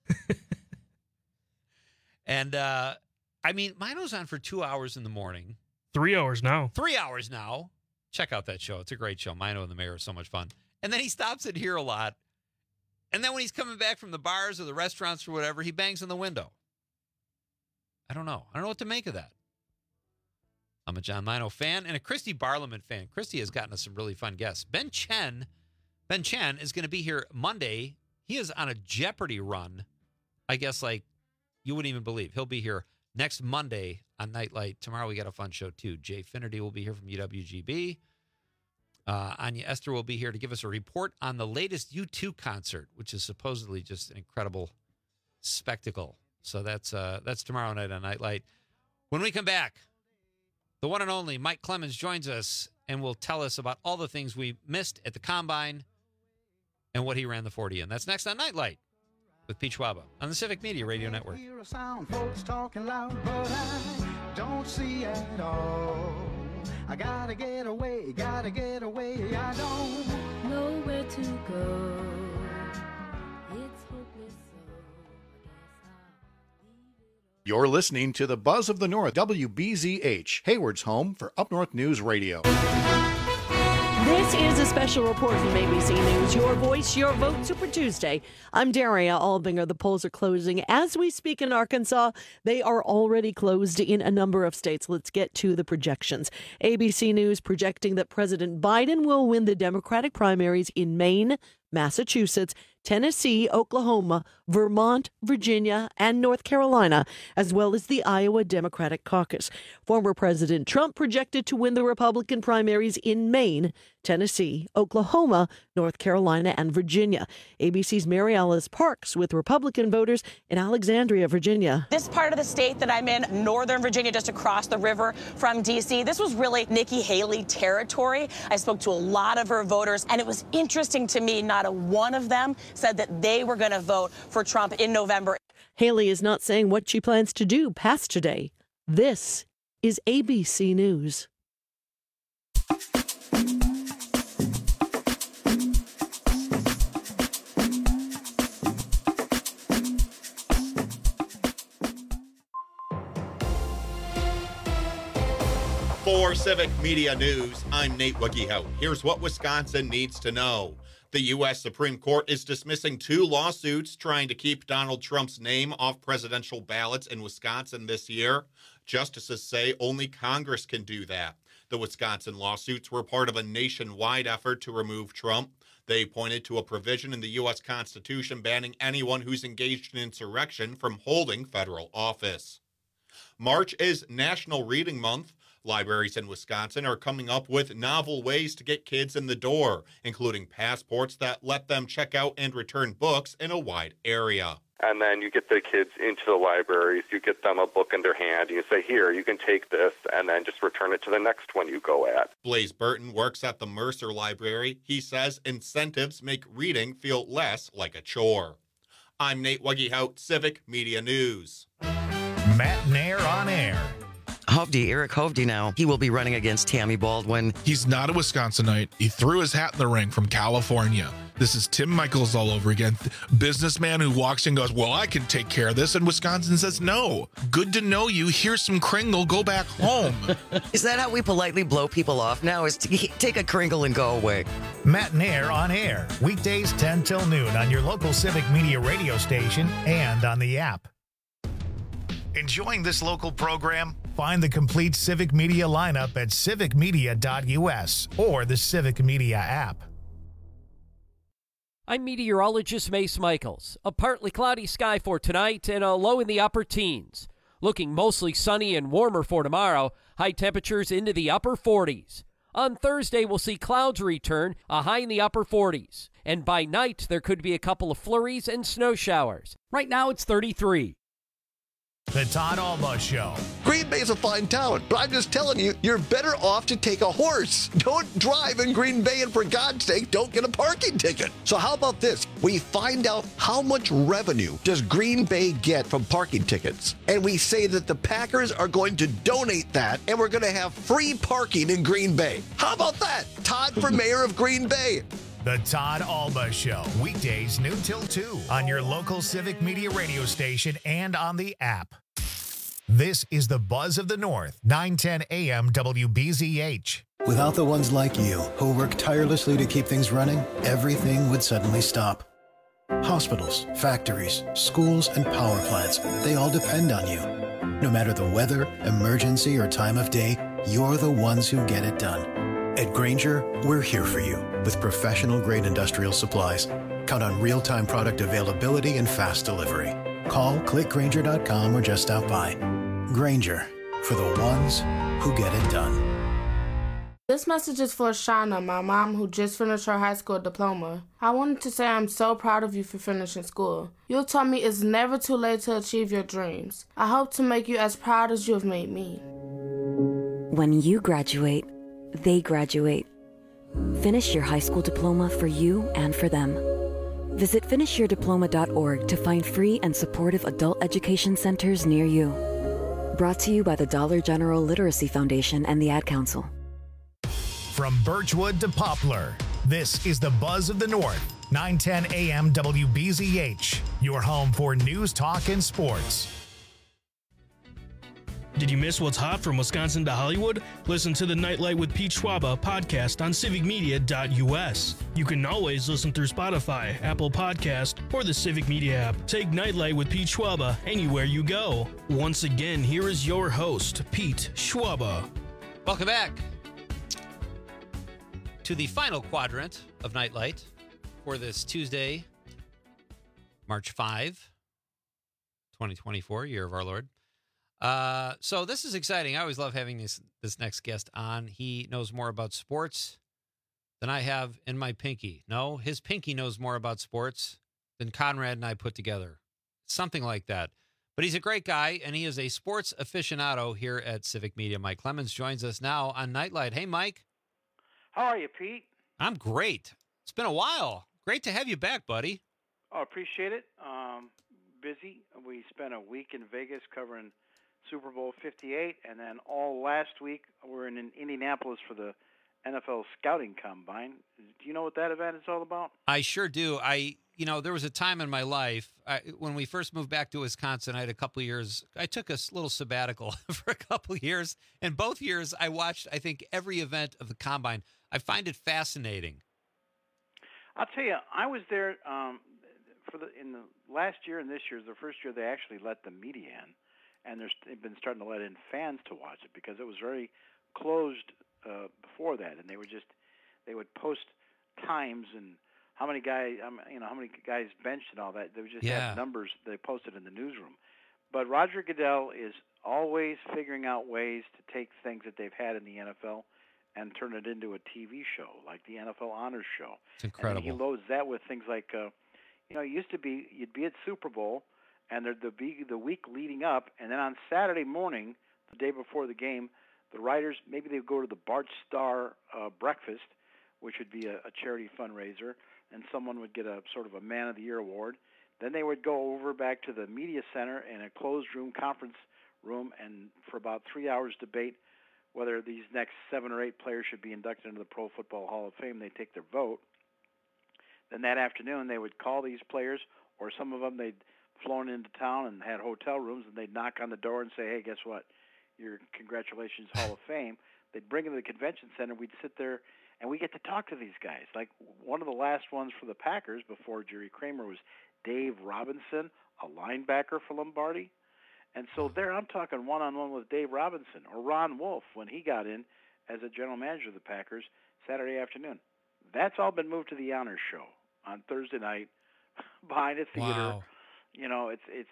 And, uh, I mean, Mino's on for two hours in the morning. Three hours now. Three hours now. Check out that show. It's a great show. Mino and the Mayor is so much fun. And then he stops it here a lot. And then when he's coming back from the bars or the restaurants or whatever, he bangs on the window. I don't know. I don't know what to make of that. I'm a John Mino fan and a Christy Barlaman fan. Christy has gotten us some really fun guests. Ben Chen, Ben Chen is going to be here Monday. He is on a Jeopardy run. I guess like you wouldn't even believe. He'll be here next Monday on Nightlight. Tomorrow we got a fun show too. Jay Finnerty will be here from U W G B. Uh, Anya Esther will be here to give us a report on the latest U two concert, which is supposedly just an incredible spectacle. So that's uh, that's tomorrow night on Nightlight. When we come back, The one and only Mike Clemens joins us and will tell us about all the things we missed at the Combine and what he ran the forty in. That's next on Nightlight with Pete Schwaba on the Civic Media Radio Network. Hear a sound, folks talking loud, but I don't see at all. I gotta get away, gotta get away. I don't know where to go. It's hopeless, so You're listening to the Buzz of the North, W B Z H, Hayward's home for Up North News Radio. This is a special report from A B C News. Your voice, your vote, Super Tuesday. I'm Daria Albinger. The polls are closing as we speak in Arkansas. They are already closed in a number of states. Let's get to the projections. A B C News projecting that President Biden will win the Democratic primaries in Maine, Massachusetts, Tennessee, Oklahoma, Vermont, Virginia, and North Carolina, as well as the Iowa Democratic Caucus. Former President Trump projected to win the Republican primaries in Maine, Tennessee, Oklahoma, North Carolina, and Virginia. A B C's Mary Alice Parks with Republican voters in Alexandria, Virginia. This part of the state that I'm in, Northern Virginia, just across the river from D C, this was really Nikki Haley territory. I spoke to a lot of her voters, and it was interesting to me, not a one of them said that they were going to vote for Trump in November. Haley is not saying what she plans to do past today. This is A B C News. For Civic Media News, I'm Nate Wiggyhout. Here's what Wisconsin needs to know. The U S Supreme Court is dismissing two lawsuits trying to keep Donald Trump's name off presidential ballots in Wisconsin this year. Justices say only Congress can do that. The Wisconsin lawsuits were part of a nationwide effort to remove Trump. They pointed to a provision in the U S Constitution banning anyone who's engaged in insurrection from holding federal office. March is National Reading Month. Libraries in Wisconsin are coming up with novel ways to get kids in the door, including passports that let them check out and return books in a wide area. And then you get the kids into the libraries, you get them a book in their hand, and you say, here, you can take this, and then just return it to the next one you go at. Blaze Burton works at the Mercer Library. He says incentives make reading feel less like a chore. I'm Nate Wiggyhout, Civic Media News. Matt Nair on air. Hovde, Eric Hovde now. He will be running against Tammy Baldwin. He's not a Wisconsinite. He threw his hat in the ring from California. This is Tim Michaels all over again. Businessman who walks in and goes, well, I can take care of this. And Wisconsin says, no. Good to know you. Here's some Kringle. Go back home. Is that how we politely blow people off now? Is to take a Kringle and go away? Matt Nair on air. Weekdays ten till noon on your local Civic Media radio station and on the app. Enjoying this local program? Find the complete Civic Media lineup at civic media dot u s or the Civic Media app. I'm meteorologist Mace Michaels. A partly cloudy sky for tonight and a low in the upper teens. Looking mostly sunny and warmer for tomorrow. High temperatures into the upper forties. On Thursday, we'll see clouds return, a high in the upper forties. And by night, there could be a couple of flurries and snow showers. Right now, it's thirty-three. The Todd Alba Show. Green Bay's a fine town, but I'm just telling you, you're better off to take a horse. Don't drive in Green Bay, and for God's sake, don't get a parking ticket. So how about this? We find out how much revenue does Green Bay get from parking tickets, and we say that the Packers are going to donate that, and we're going to have free parking in Green Bay. How about that? Todd for mayor of Green Bay. The Todd Alba Show, weekdays noon till two on your local Civic Media radio station and on the app. This is the Buzz of the North, nine ten A M W B Z H. Without the ones like you who work tirelessly to keep things running, everything would suddenly stop. Hospitals, factories, schools, and power plants, they all depend on you. No matter the weather, emergency, or time of day, you're the ones who get it done. At Grainger, we're here for you with professional-grade industrial supplies. Count on real-time product availability and fast delivery. Call, click Grainger dot com, or just stop by. Grainger, for the ones who get it done. This message is for Shauna, my mom, who just finished her high school diploma. I wanted to say I'm so proud of you for finishing school. You told me it's never too late to achieve your dreams. I hope to make you as proud as you have made me. when you graduate, they graduate. Finish your high school diploma for you and for them. Visit finish your diploma dot org to find free and supportive adult education centers near you. Brought to you by the Dollar General Literacy Foundation and the Ad Council. From Birchwood to Poplar, this is the Buzz of the North, nine ten A M W B Z H, your home for news, talk, and sports. Did you miss what's hot from Wisconsin to Hollywood? Listen to the Nightlight with Pete Schwaba podcast on civic media dot U S. You can always listen through Spotify, Apple Podcast, or the Civic Media app. Take Nightlight with Pete Schwaba anywhere you go. Once again, here is your host, Pete Schwaba. Welcome back to the final quadrant of Nightlight for this Tuesday, March fifth, twenty twenty-four, year of our Lord. Uh, so this is exciting. I always love having this this next guest on. He knows more about sports than I have in my pinky. No, his pinky knows more about sports than Conrad and I put together. Something like that. But he's a great guy, and he is a sports aficionado here at Civic Media. Mike Clemens joins us now on Nightlight. Hey, Mike. How are you, Pete? I'm great. It's been a while. Great to have you back, buddy. Oh, appreciate it. Um, busy. We spent a week in Vegas covering Super Bowl fifty-eight, and then all last week we're in Indianapolis for the N F L Scouting Combine. Do you know what that event is all about? I sure do. I, you know, there was a time in my life I, when we first moved back to Wisconsin. I had a couple of years. I took a little sabbatical for a couple of years, and both years I watched, I think, every event of the Combine. I find it fascinating. I'll tell you, I was there um, for the in the last year and this year is the first year they actually let the media in. And there's, they've been starting to let in fans to watch it because it was very closed uh, before that, and they were just they would post times and how many guys um, you know how many guys benched and all that. They would just Yeah. have numbers they posted in the newsroom. But Roger Goodell is always figuring out ways to take things that they've had in the N F L and turn it into a T V show, like the N F L Honors Show. It's incredible. And he loads that with things like, uh, you know, it used to be you'd be at Super Bowl. And there'd be the week leading up, and then on Saturday morning, the day before the game, the writers, maybe they would go to the Bart Starr uh, breakfast, which would be a, a charity fundraiser, and someone would get a sort of a Man of the Year award. Then they would go over back to the media center in a closed room conference room, and for about three hours debate whether these next seven or eight players should be inducted into the Pro Football Hall of Fame. They'd take their vote. Then that afternoon, they would call these players, or some of them they'd flown into town and had hotel rooms, and they'd knock on the door and say, hey, guess what? Your congratulations, Hall of Fame. They'd bring them to the convention center. We'd sit there, and we get to talk to these guys. Like one of the last ones for the Packers before Jerry Kramer was Dave Robinson, a linebacker for Lombardi. And so there I'm talking one-on-one with Dave Robinson, or Ron Wolf when he got in as a general manager of the Packers Saturday afternoon. That's all been moved to the Honors Show on Thursday night behind a theater. Wow. You know, it's it's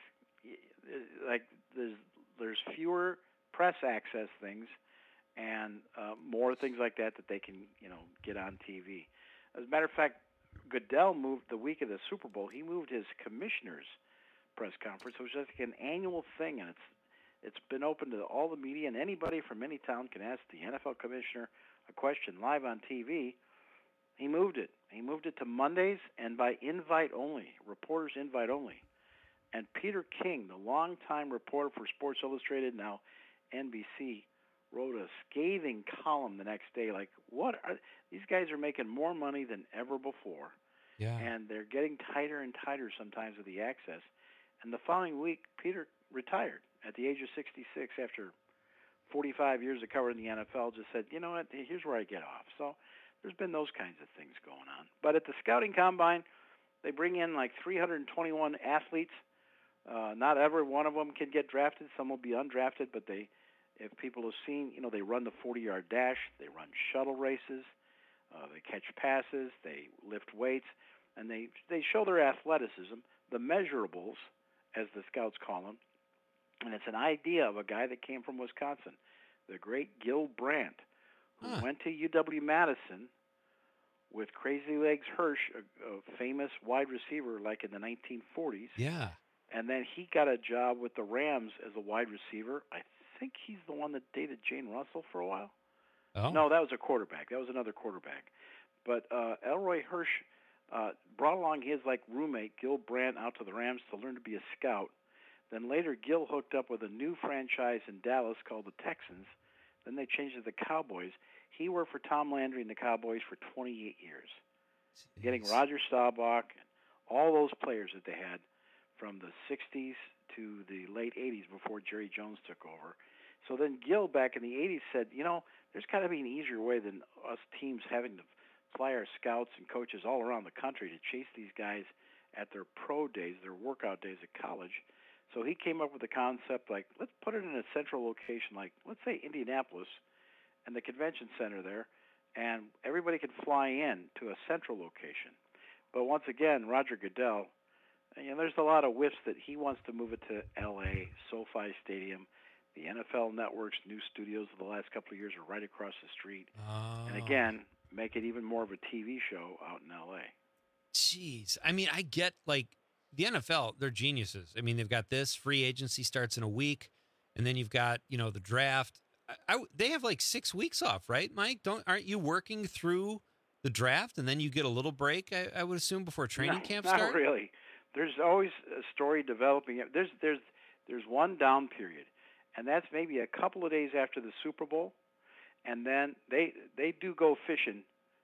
like there's there's fewer press access things and uh, more things like that that they can, you know, get on T V. As a matter of fact, Goodell moved the week of the Super Bowl. He moved his commissioner's press conference. It was just like an annual thing, and it's it's been open to all the media, and anybody from any town can ask the N F L commissioner a question live on T V. He moved it. He moved it to Mondays and by invite only, reporters invite only. And Peter King, the longtime reporter for Sports Illustrated, now N B C, wrote a scathing column the next day. Like, what are these guys are making more money than ever before, Yeah. and they're getting tighter and tighter sometimes with the access. And the following week, Peter retired at the age of sixty-six after forty-five years of covering the N F L. Just said, you know what, here's where I get off. So there's been those kinds of things going on. But at the Scouting Combine, they bring in like three hundred twenty-one athletes. Uh, not every one of them can get drafted. Some will be undrafted, but they, if people have seen, you know, they run the forty-yard dash, they run shuttle races, uh, they catch passes, they lift weights, and they they show their athleticism, the measurables, as the scouts call them. And it's an idea of a guy that came from Wisconsin, the great Gil Brandt, who Huh. went to U W-Madison with Crazy Legs Hirsch, a, a famous wide receiver like in the nineteen forties. Yeah. And then he got a job with the Rams as a wide receiver, I think he's the one that dated Jane Russell for a while. Oh. No, that was a quarterback. That was another quarterback. But uh, Elroy Hirsch uh, brought along his like roommate Gil Brandt out to the Rams to learn to be a scout. Then later, Gil hooked up with a new franchise in Dallas called the Texans. Then they changed to the Cowboys. He worked for Tom Landry and the Cowboys for twenty-eight years, Jeez. getting Roger Staubach and all those players that they had from the sixties to the late eighties before Jerry Jones took over. So then Gil back in the eighties said, you know, there's got to be an easier way than us teams having to fly our scouts and coaches all around the country to chase these guys at their pro days, their workout days at college. So he came up with the concept like, let's put it in a central location, like let's say Indianapolis and the convention center there, and everybody can fly in to a central location. But once again, Roger Goodell, you know, there's a lot of whiffs that he wants to move it to L A, SoFi Stadium. The N F L Network's new studios of the last couple of years are right across the street. Oh. And again, make it even more of a T V show out in L A. Jeez. I mean, I get, like, the N F L, they're geniuses. I mean, they've got this. Free agency starts in a week, and then you've got, you know, the draft. I, I, they have, like, six weeks off, right, Mike? Don't Aren't you working through the draft, and then you get a little break, I, I would assume, before training no, camp not starts? Not really. There's always a story developing. There's there's there's one down period, and that's maybe a couple of days after the Super Bowl, and then they they do go fishing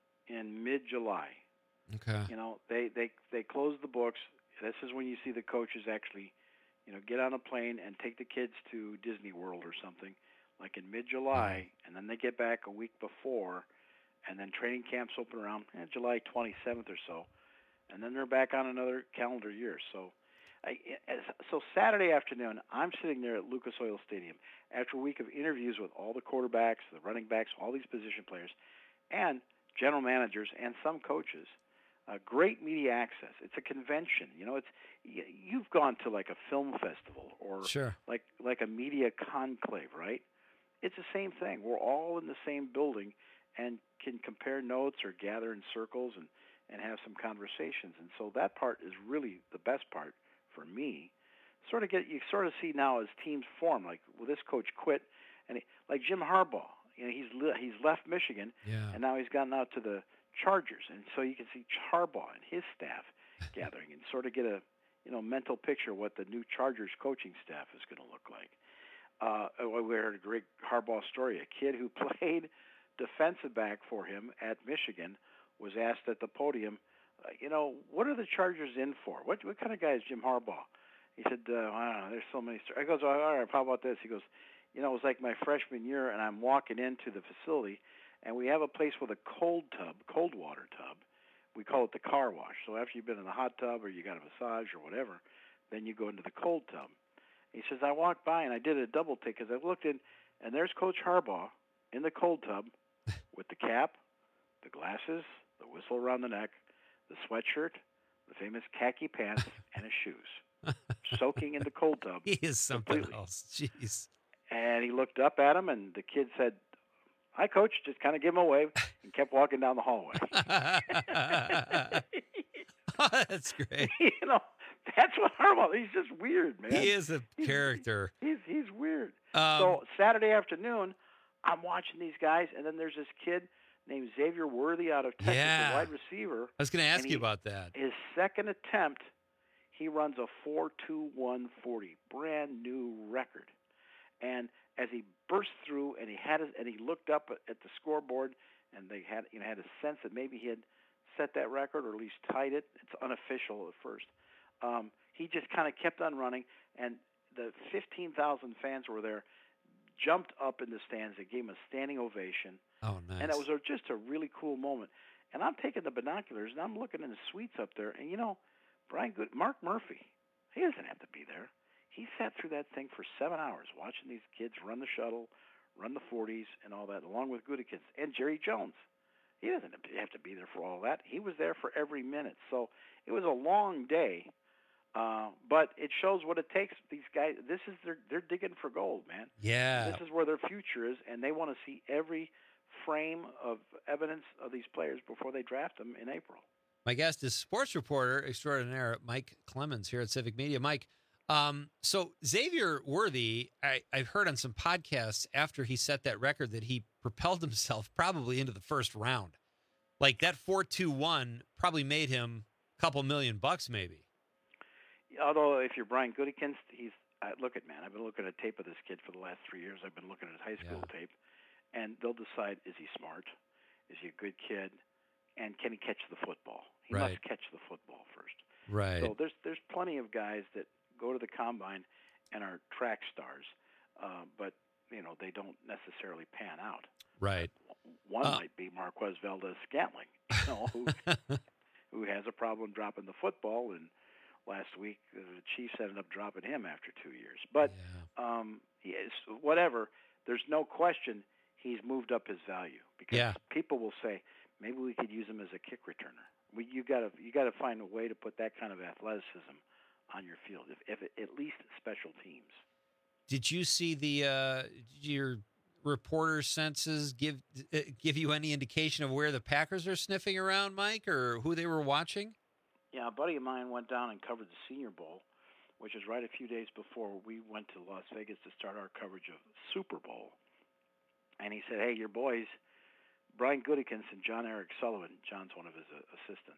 in mid-July. Okay. You know, they, they, they close the books. This is when you see the coaches actually, you know, get on a plane and take the kids to Disney World or something, like in mid-July, mm-hmm. and then they get back a week before, and then training camps open around eh, July twenty-seventh or so, and then they're back on another calendar year. So, I, so Saturday afternoon, I'm sitting there at Lucas Oil Stadium after a week of interviews with all the quarterbacks, the running backs, all these position players, and general managers and some coaches. Uh, great media access. It's a convention. You know, it's you've gone to like a film festival or sure. like like a media conclave, right? It's the same thing. We're all in the same building and can compare notes or gather in circles and, and have some conversations. And so that part is really the best part for me. Sort of get you sort of see now as teams form. Like, well, this coach quit, and he, like Jim Harbaugh. You know, he's he's left Michigan, yeah. and now he's gotten out to the Chargers, and so you can see Harbaugh and his staff gathering and sort of get a you know mental picture of what the new Chargers coaching staff is going to look like. Uh, we heard a great Harbaugh story. A kid who played defensive back for him at Michigan was asked at the podium, uh, you know, what are the Chargers in for? What what kind of guy is Jim Harbaugh? He said, uh, I don't know, there's so many. St-. I goes, all right, how about this? He goes, you know, it was like my freshman year, and I'm walking into the facility, and we have a place with a cold tub, cold water tub. We call it the car wash. So after you've been in the hot tub or you got a massage or whatever, then you go into the cold tub. He says, I walked by, and I did a double take because I looked in, and there's Coach Harbaugh in the cold tub with the cap, the glasses, the whistle around the neck, the sweatshirt, the famous khaki pants, and his shoes, soaking in the cold tub. He is something completely. else. Jeez. And he looked up at him, and the kid said, hi, Coach, just kind of give him a wave, and kept walking down the hallway. That's great. You know, that's what Harbaugh, he's just weird, man. He is a character. He's he's weird. Um, so Saturday afternoon, I'm watching these guys, and then there's this kid named Xavier Worthy out of Texas, Yeah. a wide receiver. I was going to ask and you he- about that. His second attempt, he runs a four two one forty, brand new record. And as he burst through, and he had his, and he looked up at, at the scoreboard, and they had you know had a sense that maybe he had set that record or at least tied it. It's unofficial at first. Um, he just kind of kept on running, and the fifteen thousand fans were there, jumped up in the stands. They gave him a standing ovation. Oh, nice. And it was a, just a really cool moment. And I'm taking the binoculars, and I'm looking in the suites up there, and, you know, Brian Good, Mark Murphy, he doesn't have to be there. He sat through that thing for seven hours watching these kids run the shuttle, run the forties, and all that, along with Gutekunst and Jerry Jones. He doesn't have to be there for all that. He was there for every minute. So it was a long day, uh, but it shows what it takes. These guys, this is their, they're digging for gold, man. Yeah. This is where their future is, and they want to see every frame of evidence of these players before they draft them in April. My guest is sports reporter extraordinaire Mike Clemens here at Civic Media. Mike, Um, so Xavier Worthy, I, I've heard on some podcasts after he set that record that he propelled himself probably into the first round. Like that four two one probably made him a couple million bucks maybe. Although if you're Brian Goodikins, he's uh, look at man. I've been looking at tape of this kid for the last three years. I've been looking at his high school Yeah. tape, and they'll decide: is he smart? Is he a good kid? And can he catch the football? He Right. must catch the football first. Right. So there's there's plenty of guys that go to the combine and are track stars, uh, but you know they don't necessarily pan out. Right. One Uh, might be Marquez Valdez-Scantling, you know, who who has a problem dropping the football, and last week uh, the Chiefs ended up dropping him after two years. But um, yes, whatever, there's no question he's moved up his value because Yeah. people will say maybe we could use him as a kick returner. We, you got to you got to find a way to put that kind of athleticism on your field, if, if it, at least special teams. Did you see the uh, your reporter senses give uh, give you any indication of where the Packers are sniffing around, Mike, or who they were watching? Yeah, a buddy of mine went down and covered the Senior Bowl, which is right a few days before we went to Las Vegas to start our coverage of Super Bowl. And he said, hey, your boys, Brian Goodikins and John Eric Sullivan, John's one of his uh, assistants,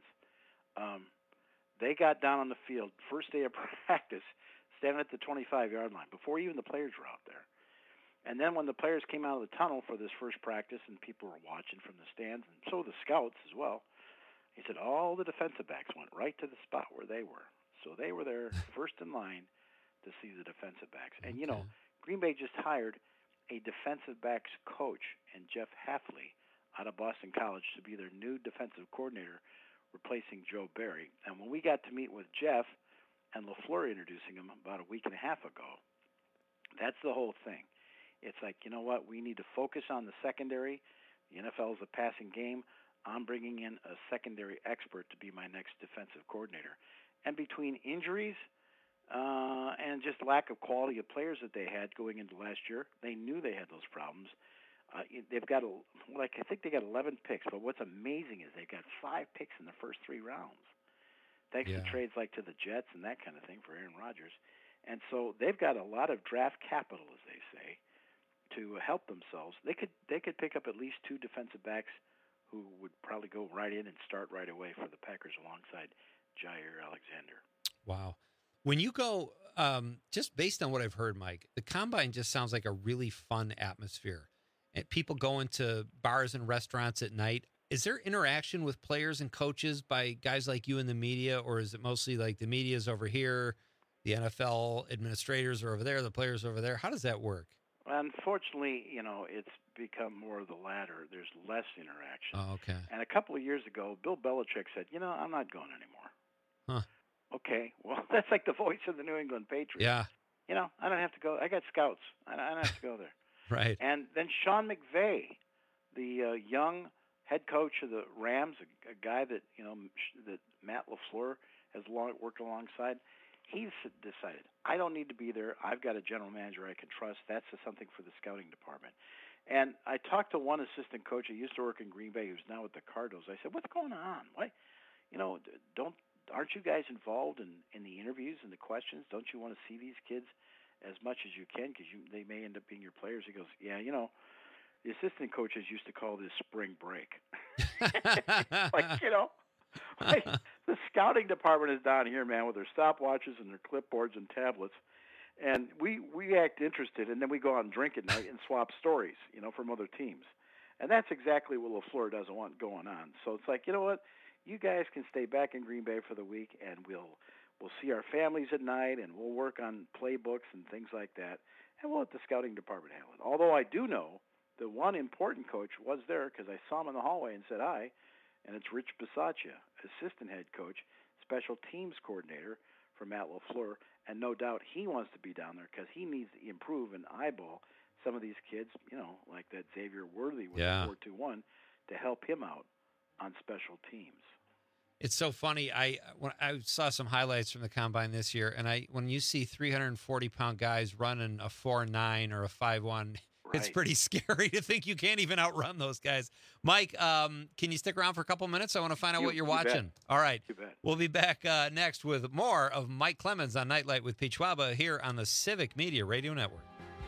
um, they got down on the field first day of practice, standing at the twenty-five-yard line, before even the players were out there. And then when the players came out of the tunnel for this first practice and people were watching from the stands, and so the scouts as well, he said all the defensive backs went right to the spot where they were. So they were there first in line to see the defensive backs. And, you know, Green Bay just hired a defensive backs coach in Jeff Hafley out of Boston College to be their new defensive coordinator, replacing Joe Barry. And when we got to meet with Jeff and LaFleur introducing him about a week and a half ago, that's the whole thing. It's like, you know what, we need to focus on the secondary. The N F L is a passing game. I'm bringing in a secondary expert to be my next defensive coordinator. And between injuries uh, and just lack of quality of players that they had going into last year, they knew they had those problems. Uh, they've got, a, like, I think they got eleven picks, but what's amazing is they've got five picks in the first three rounds, thanks Yeah. to trades like to the Jets and that kind of thing for Aaron Rodgers. And so they've got a lot of draft capital, as they say, to help themselves. They could they could pick up at least two defensive backs who would probably go right in and start right away for the Packers alongside Jair Alexander. Wow. When you go, um, just based on what I've heard, Mike, the Combine just sounds like a really fun atmosphere. And people go into bars and restaurants at night. Is there interaction with players and coaches by guys like you in the media, or is it mostly like the media's over here, the N F L administrators are over there, the players are over there? How does that work? Unfortunately, you know, it's become more of the latter. There's less interaction. Oh, okay. And a couple of years ago, Bill Belichick said, you know, I'm not going anymore. Huh. Okay, well, that's like the voice of the New England Patriots. Yeah. You know, I don't have to go. I got scouts. I don't I don't have to go there. Right. And then Sean McVay, the uh, young head coach of the Rams, a, a guy that, you know, that Matt LaFleur has long, worked alongside, he's decided, I don't need to be there. I've got a general manager I can trust. That's something for the scouting department. And I talked to one assistant coach who used to work in Green Bay, who's now with the Cardinals. I said, what's going on? Why, you know, don't aren't you guys involved in, in the interviews and the questions? Don't you want to see these kids as much as you can because you, they may end up being your players? He goes, yeah, you know, the assistant coaches used to call this spring break. Like, you know, like, the scouting department is down here, man, with their stopwatches and their clipboards and tablets. And we, we act interested, and then we go out and drink at night and swap stories, you know, from other teams. And that's exactly what LaFleur doesn't want going on. So it's like, you know what? You guys can stay back in Green Bay for the week, and we'll we'll see our families at night, and we'll work on playbooks and things like that, and we'll let the scouting department handle it. Although I do know the one important coach was there because I saw him in the hallway and said hi, and it's Rich Bisaccia, assistant head coach, special teams coordinator for Matt LaFleur, and no doubt he wants to be down there because he needs to improve and eyeball some of these kids, you know, like that Xavier Worthy with Yeah. the four two one, to help him out on special teams. It's so funny. I when I saw some highlights from the Combine this year, and I when you see three hundred forty pound guys running a four nine or a five one, It's pretty scary to think you can't even outrun those guys. Mike, um, can you stick around for a couple minutes? I want to find out You- what you're you bet. watching. All right. You bet. We'll be back uh, next with more of Mike Clemens on Nightlight with Pete Schwaba here on the Civic Media Radio Network.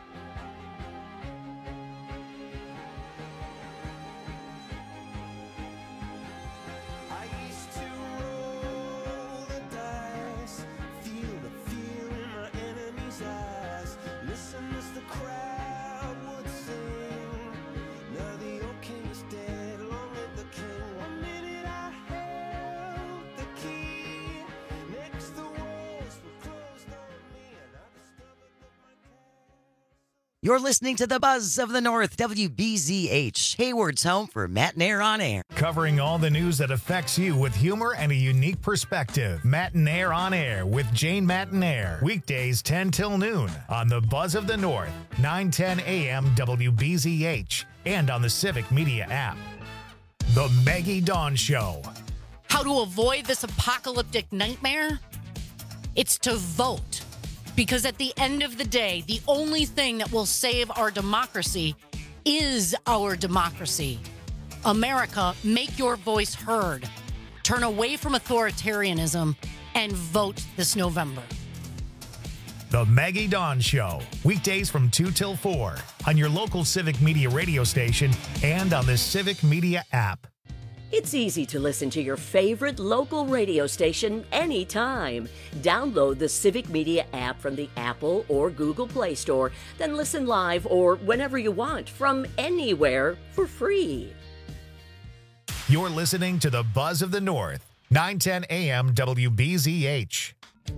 You're listening to the Buzz of the North, W B Z H, Hayward's home for Matt Nair on Air. Covering all the news that affects you with humor and a unique perspective. Matt and Air on Air with Jane Matt and Air. Weekdays ten till noon on the Buzz of the North, nine ten a.m. W B Z H, and on the Civic Media app. The Maggie Dawn Show. How to avoid this apocalyptic nightmare? It's to vote. Because at the end of the day, the only thing that will save our democracy is our democracy. America, make your voice heard. Turn away from authoritarianism and vote this November. The Maggie Dawn Show. Weekdays from two till four on your local Civic Media radio station and on the Civic Media app. It's easy to listen to your favorite local radio station anytime. Download the Civic Media app from the Apple or Google Play Store, then listen live or whenever you want from anywhere for free. You're listening to the Buzz of the North, nine ten a.m. W B Z H.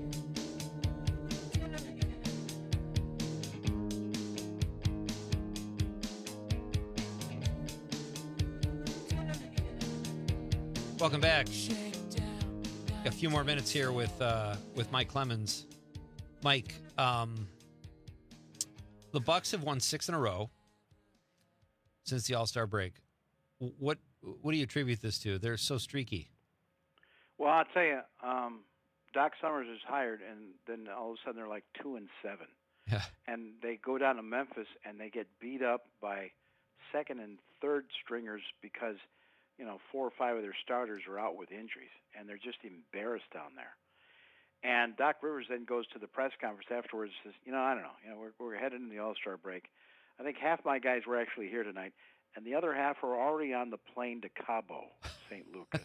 Welcome back. A few more minutes here with uh, with Mike Clemens. Mike, um, the Bucks have won six in a row since the All-Star break. What what do you attribute this to? They're so streaky. Well, I'll tell you, um, Doc Summers is hired, and then all of a sudden they're like two and seven. Yeah. And they go down to Memphis, and they get beat up by second and third stringers because, you know, four or five of their starters are out with injuries, and they're just embarrassed down there. And Doc Rivers then goes to the press conference afterwards and says, you know, I don't know, you know, we're, we're headed into the All-Star break. I think half my guys were actually here tonight, and the other half are already on the plane to Cabo, Saint Lucas.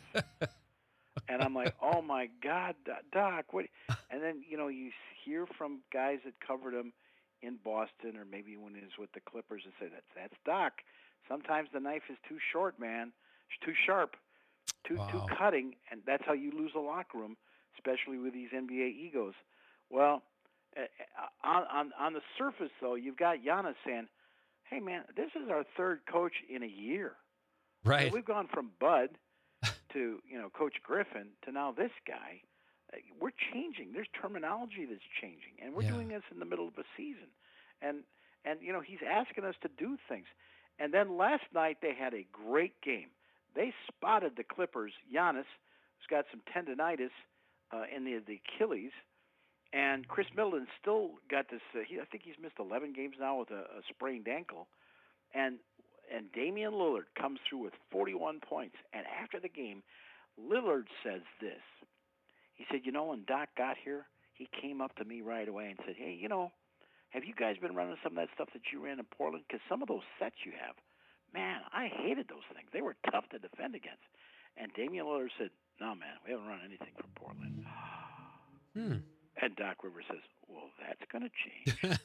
And I'm like, oh, my God, Doc. What? And then, you know, you hear from guys that covered him in Boston or maybe when he was with the Clippers and say, that's, that's Doc. Sometimes the knife is too short, man. It's too sharp, too Wow. too cutting, and that's how you lose a locker room, especially with these N B A egos. Well, uh, on, on on the surface, though, you've got Giannis saying, hey, man, this is our third coach in a year. Right. So we've gone from Bud to, you know, Coach Griffin to now this guy. Uh, We're changing. There's terminology that's changing, and we're Yeah. doing this in the middle of a season. And, and you know, he's asking us to do things. And then last night they had a great game. They spotted the Clippers. Giannis, who's got some tendonitis uh, in the, the Achilles, and Chris Middleton still got this. Uh, he, I think he's missed eleven games now with a, a sprained ankle, and and Damian Lillard comes through with forty-one points. And after the game, Lillard says this. He said, "You know, when Doc got here, he came up to me right away and said, hey, you know, have you guys been running some of that stuff that you ran in Portland? Because some of those sets you have, man, I hated those things. They were tough to defend against." And Damian Lillard said, "No, man, we haven't run anything from Portland." Hmm. And Doc Rivers says, "Well, that's going to change."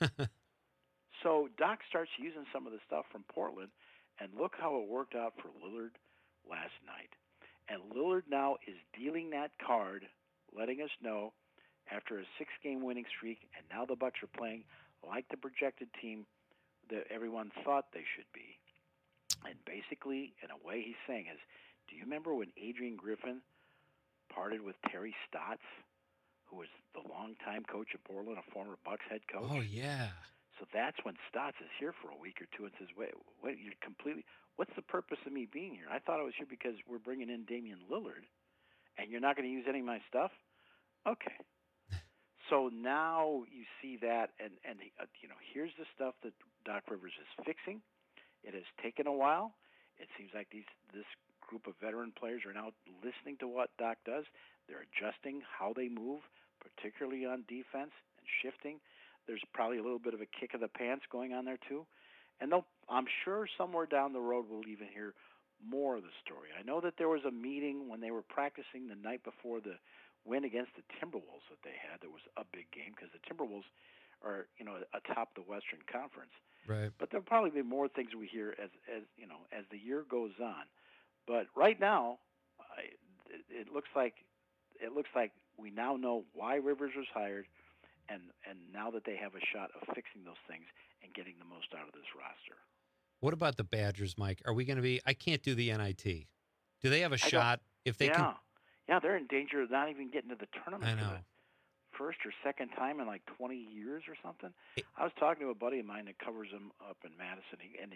So Doc starts using some of the stuff from Portland, and look how it worked out for Lillard last night. And Lillard now is dealing that card, letting us know after a six-game winning streak, and now the Bucks are playing like the projected team that everyone thought they should be. And basically, in a way, he's saying is, do you remember when Adrian Griffin parted with Terry Stotts, who was the longtime coach of Portland, a former Bucks head coach? Oh, yeah. So that's when Stotts is here for a week or two and says, wait, wait, you're completely, what's the purpose of me being here? I thought I was here because we're bringing in Damian Lillard, and you're not going to use any of my stuff? Okay. So now you see that, and, and uh, you know, here's the stuff that Doc Rivers is fixing. It has taken a while. It seems like these this group of veteran players are now listening to what Doc does. They're adjusting how they move, particularly on defense and shifting. There's probably a little bit of a kick of the pants going on there too. And they'll, I'm sure somewhere down the road we'll even hear more of the story. I know that there was a meeting when they were practicing the night before the win against the Timberwolves that they had. There was a big game because the Timberwolves are, you know, atop the Western Conference. Right. But there'll probably be more things we hear as, as you know, as the year goes on. But right now, I, it, it looks like it looks like we now know why Rivers was hired, and and now that they have a shot of fixing those things and getting the most out of this roster. What about the Badgers, Mike? Are we going to be? I can't do the N I T. Do they have a I shot if they yeah. can? Yeah, they're in danger of not even getting to the tournament. I know. For the first or second time in like twenty years or something. I was talking to a buddy of mine that covers them up in Madison, and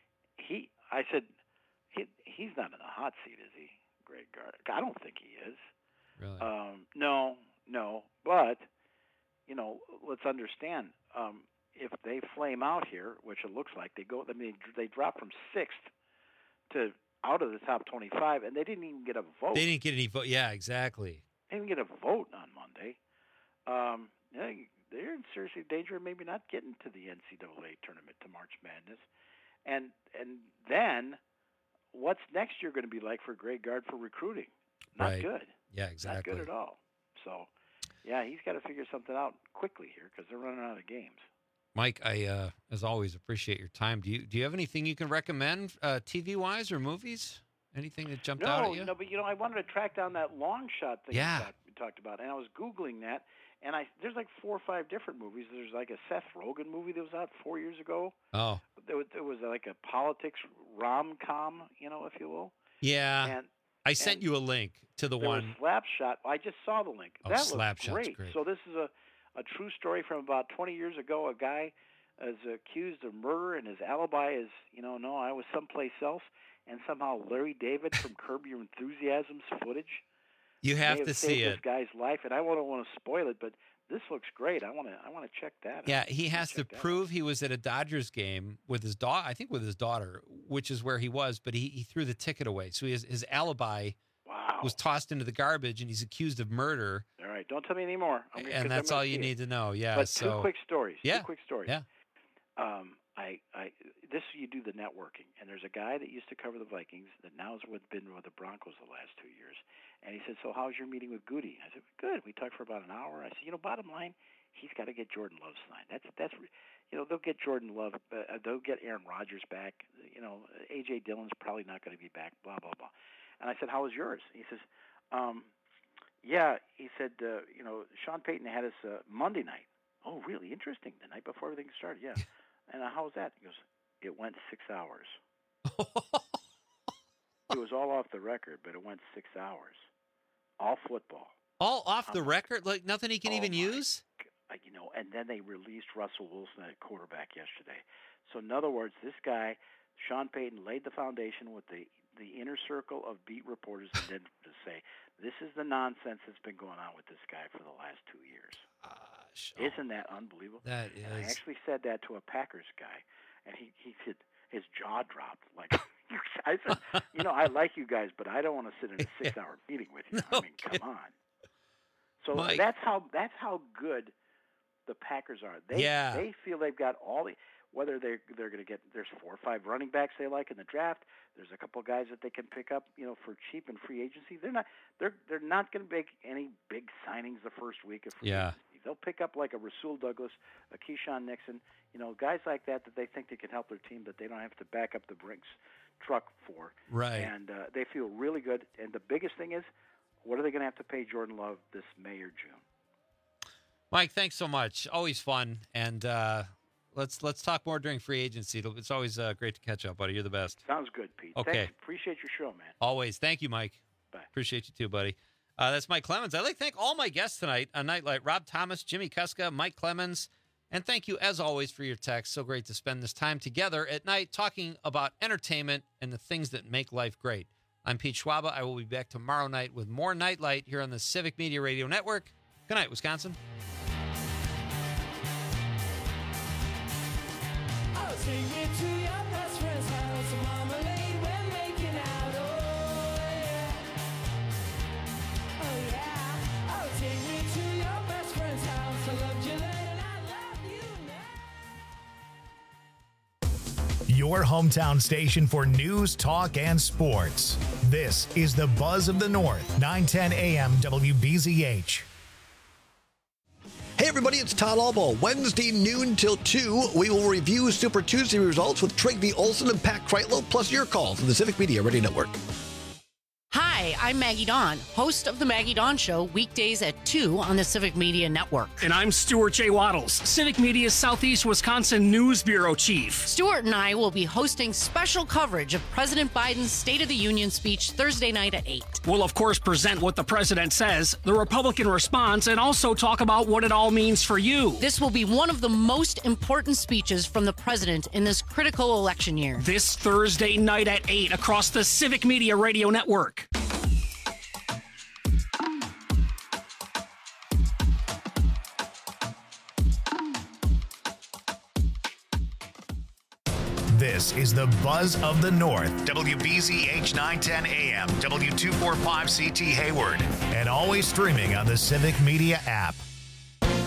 he, I said, he, he's not in the hot seat, is he, Greg Gard? I don't think he is. Really? Um, no, no. But you know, let's understand. Um, if they flame out here, which it looks like they go, I mean, they drop from sixth to out of the top twenty-five, and they didn't even get a vote. They didn't get any vote. Yeah, exactly. They didn't get a vote on Monday. Um, they, they're in serious danger of maybe not getting to the N C double A tournament, to March Madness. And and then, what's next year going to be like for Greg Gard for recruiting? Not Right. good. Yeah, exactly. Not good at all. So, yeah, he's got to figure something out quickly here because they're running out of games. Mike, I uh, as always appreciate your time. Do you do you have anything you can recommend uh, T V wise or movies? Anything that jumped no, out at you? No, but you know, I wanted to track down that long shot thing Yeah. we, talked, we talked about, and I was Googling that, and I there's like four or five different movies. There's like a Seth Rogen movie that was out four years ago. Oh, There was, there was like a politics rom-com, you know, if you will. yeah. And I sent you a link to the there one. was Slapshot. I just saw the link. Oh, that was Slapshot's great. great. So this is a, a true story from about twenty years ago. A guy is accused of murder, and his alibi is, you know, no, I was someplace else. And somehow Larry David from Curb Your Enthusiasm's footage. You have may to saved see this it. guy's life, and I don't want to spoil it, but this looks great. I want to. I want to check that out. Yeah, he has to prove he was at a Dodgers game with his daughter. I think with his daughter, which is where he was. But he, he threw the ticket away, so his his alibi wow. was tossed into the garbage, and he's accused of murder. All right, don't tell me anymore. I'm gonna, 'cause And I'm that's gonna all see you it. need to know. Yeah. But so two quick stories. Yeah. Two quick stories. Yeah. Um, I, I, this you do the networking, and there's a guy that used to cover the Vikings that now has been with the Broncos the last two years, and he said, "So how's your meeting with Goody?" I said, "Good. We talked for about an hour." I said, "You know, bottom line, he's got to get Jordan Love signed. That's that's, you know, they'll get Jordan Love, uh, they'll get Aaron Rodgers back. You know, A J Dillon's probably not going to be back. Blah blah blah." And I said, "How was yours?" He says, um, "Yeah." He said, uh, "You know, Sean Payton had us uh, Monday night." Oh, really interesting. The night before everything started, yeah. And uh, how was that? He goes, it went six hours. It was all off the record, but it went six hours. All football. All off the record, like nothing he can Oh even use. Uh, you know, and then they released Russell Wilson at quarterback yesterday. So in other words, this guy, Sean Payton, laid the foundation with the the inner circle of beat reporters, and then to say, this is the nonsense that's been going on with this guy for the last two years. Gosh, Isn't that unbelievable? That And I is. actually said that to a Packers guy, and he he said his jaw dropped. Like I said, you know, I like you guys, but I don't want to sit in a six-hour meeting with you. I mean, come on. So Mike. that's how that's how good the Packers are. They Yeah. they feel they've got all the whether they're they're going to get there's four or five running backs they like in the draft. There's a couple of guys that they can pick up, you know, for cheap in free agency. They're not they're they're not going to make any big signings the first week of free Yeah. agency. They'll pick up like a Rasul Douglas, a Keyshawn Nixon, you know, guys like that that they think they can help their team that they don't have to back up the Brinks truck for. Right. And uh, they feel really good. And the biggest thing is, what are they going to have to pay Jordan Love this May or June? Mike, thanks so much. Always fun, and uh, let's let's talk more during free agency. It'll, it's always uh, great to catch up, buddy. You're the best. Sounds good, Pete. Okay. Thanks. Appreciate your show, man. Always. Thank you, Mike. Bye. Appreciate you too, buddy. Uh, that's Mike Clemens. I'd like to thank all my guests tonight on Nightlight. Rob Thomas, Jimmy Kuska, Mike Clemens. And thank you, as always, for your text. So great to spend this time together at night talking about entertainment and the things that make life great. I'm Pete Schwaba. I will be back tomorrow night with more Nightlight here on the Civic Media Radio Network. Good night, Wisconsin. Oh, Your hometown station for news, talk, and sports. This is the Buzz of the North, nine ten A M W B Z H. Hey everybody, it's Todd Albo. Wednesday noon till two, we will review Super Tuesday results with Trygve Olson and Pat Kreitlow, plus your calls from the Civic Media Radio Network. Hi, I'm Maggie Dawn, host of The Maggie Dawn Show, weekdays at two on the Civic Media Network. And I'm Stuart J. Waddles, Civic Media's Southeast Wisconsin News Bureau Chief. Stuart and I will be hosting special coverage of President Biden's State of the Union speech Thursday night at eight. We'll, of course, present what the president says, the Republican response, and also talk about what it all means for you. This will be one of the most important speeches from the president in this critical election year. This Thursday night at eight across the Civic Media Radio Network. This is the Buzz of the North, W B Z H nine ten A M, W two forty-five C T Hayward, and always streaming on the Civic Media app.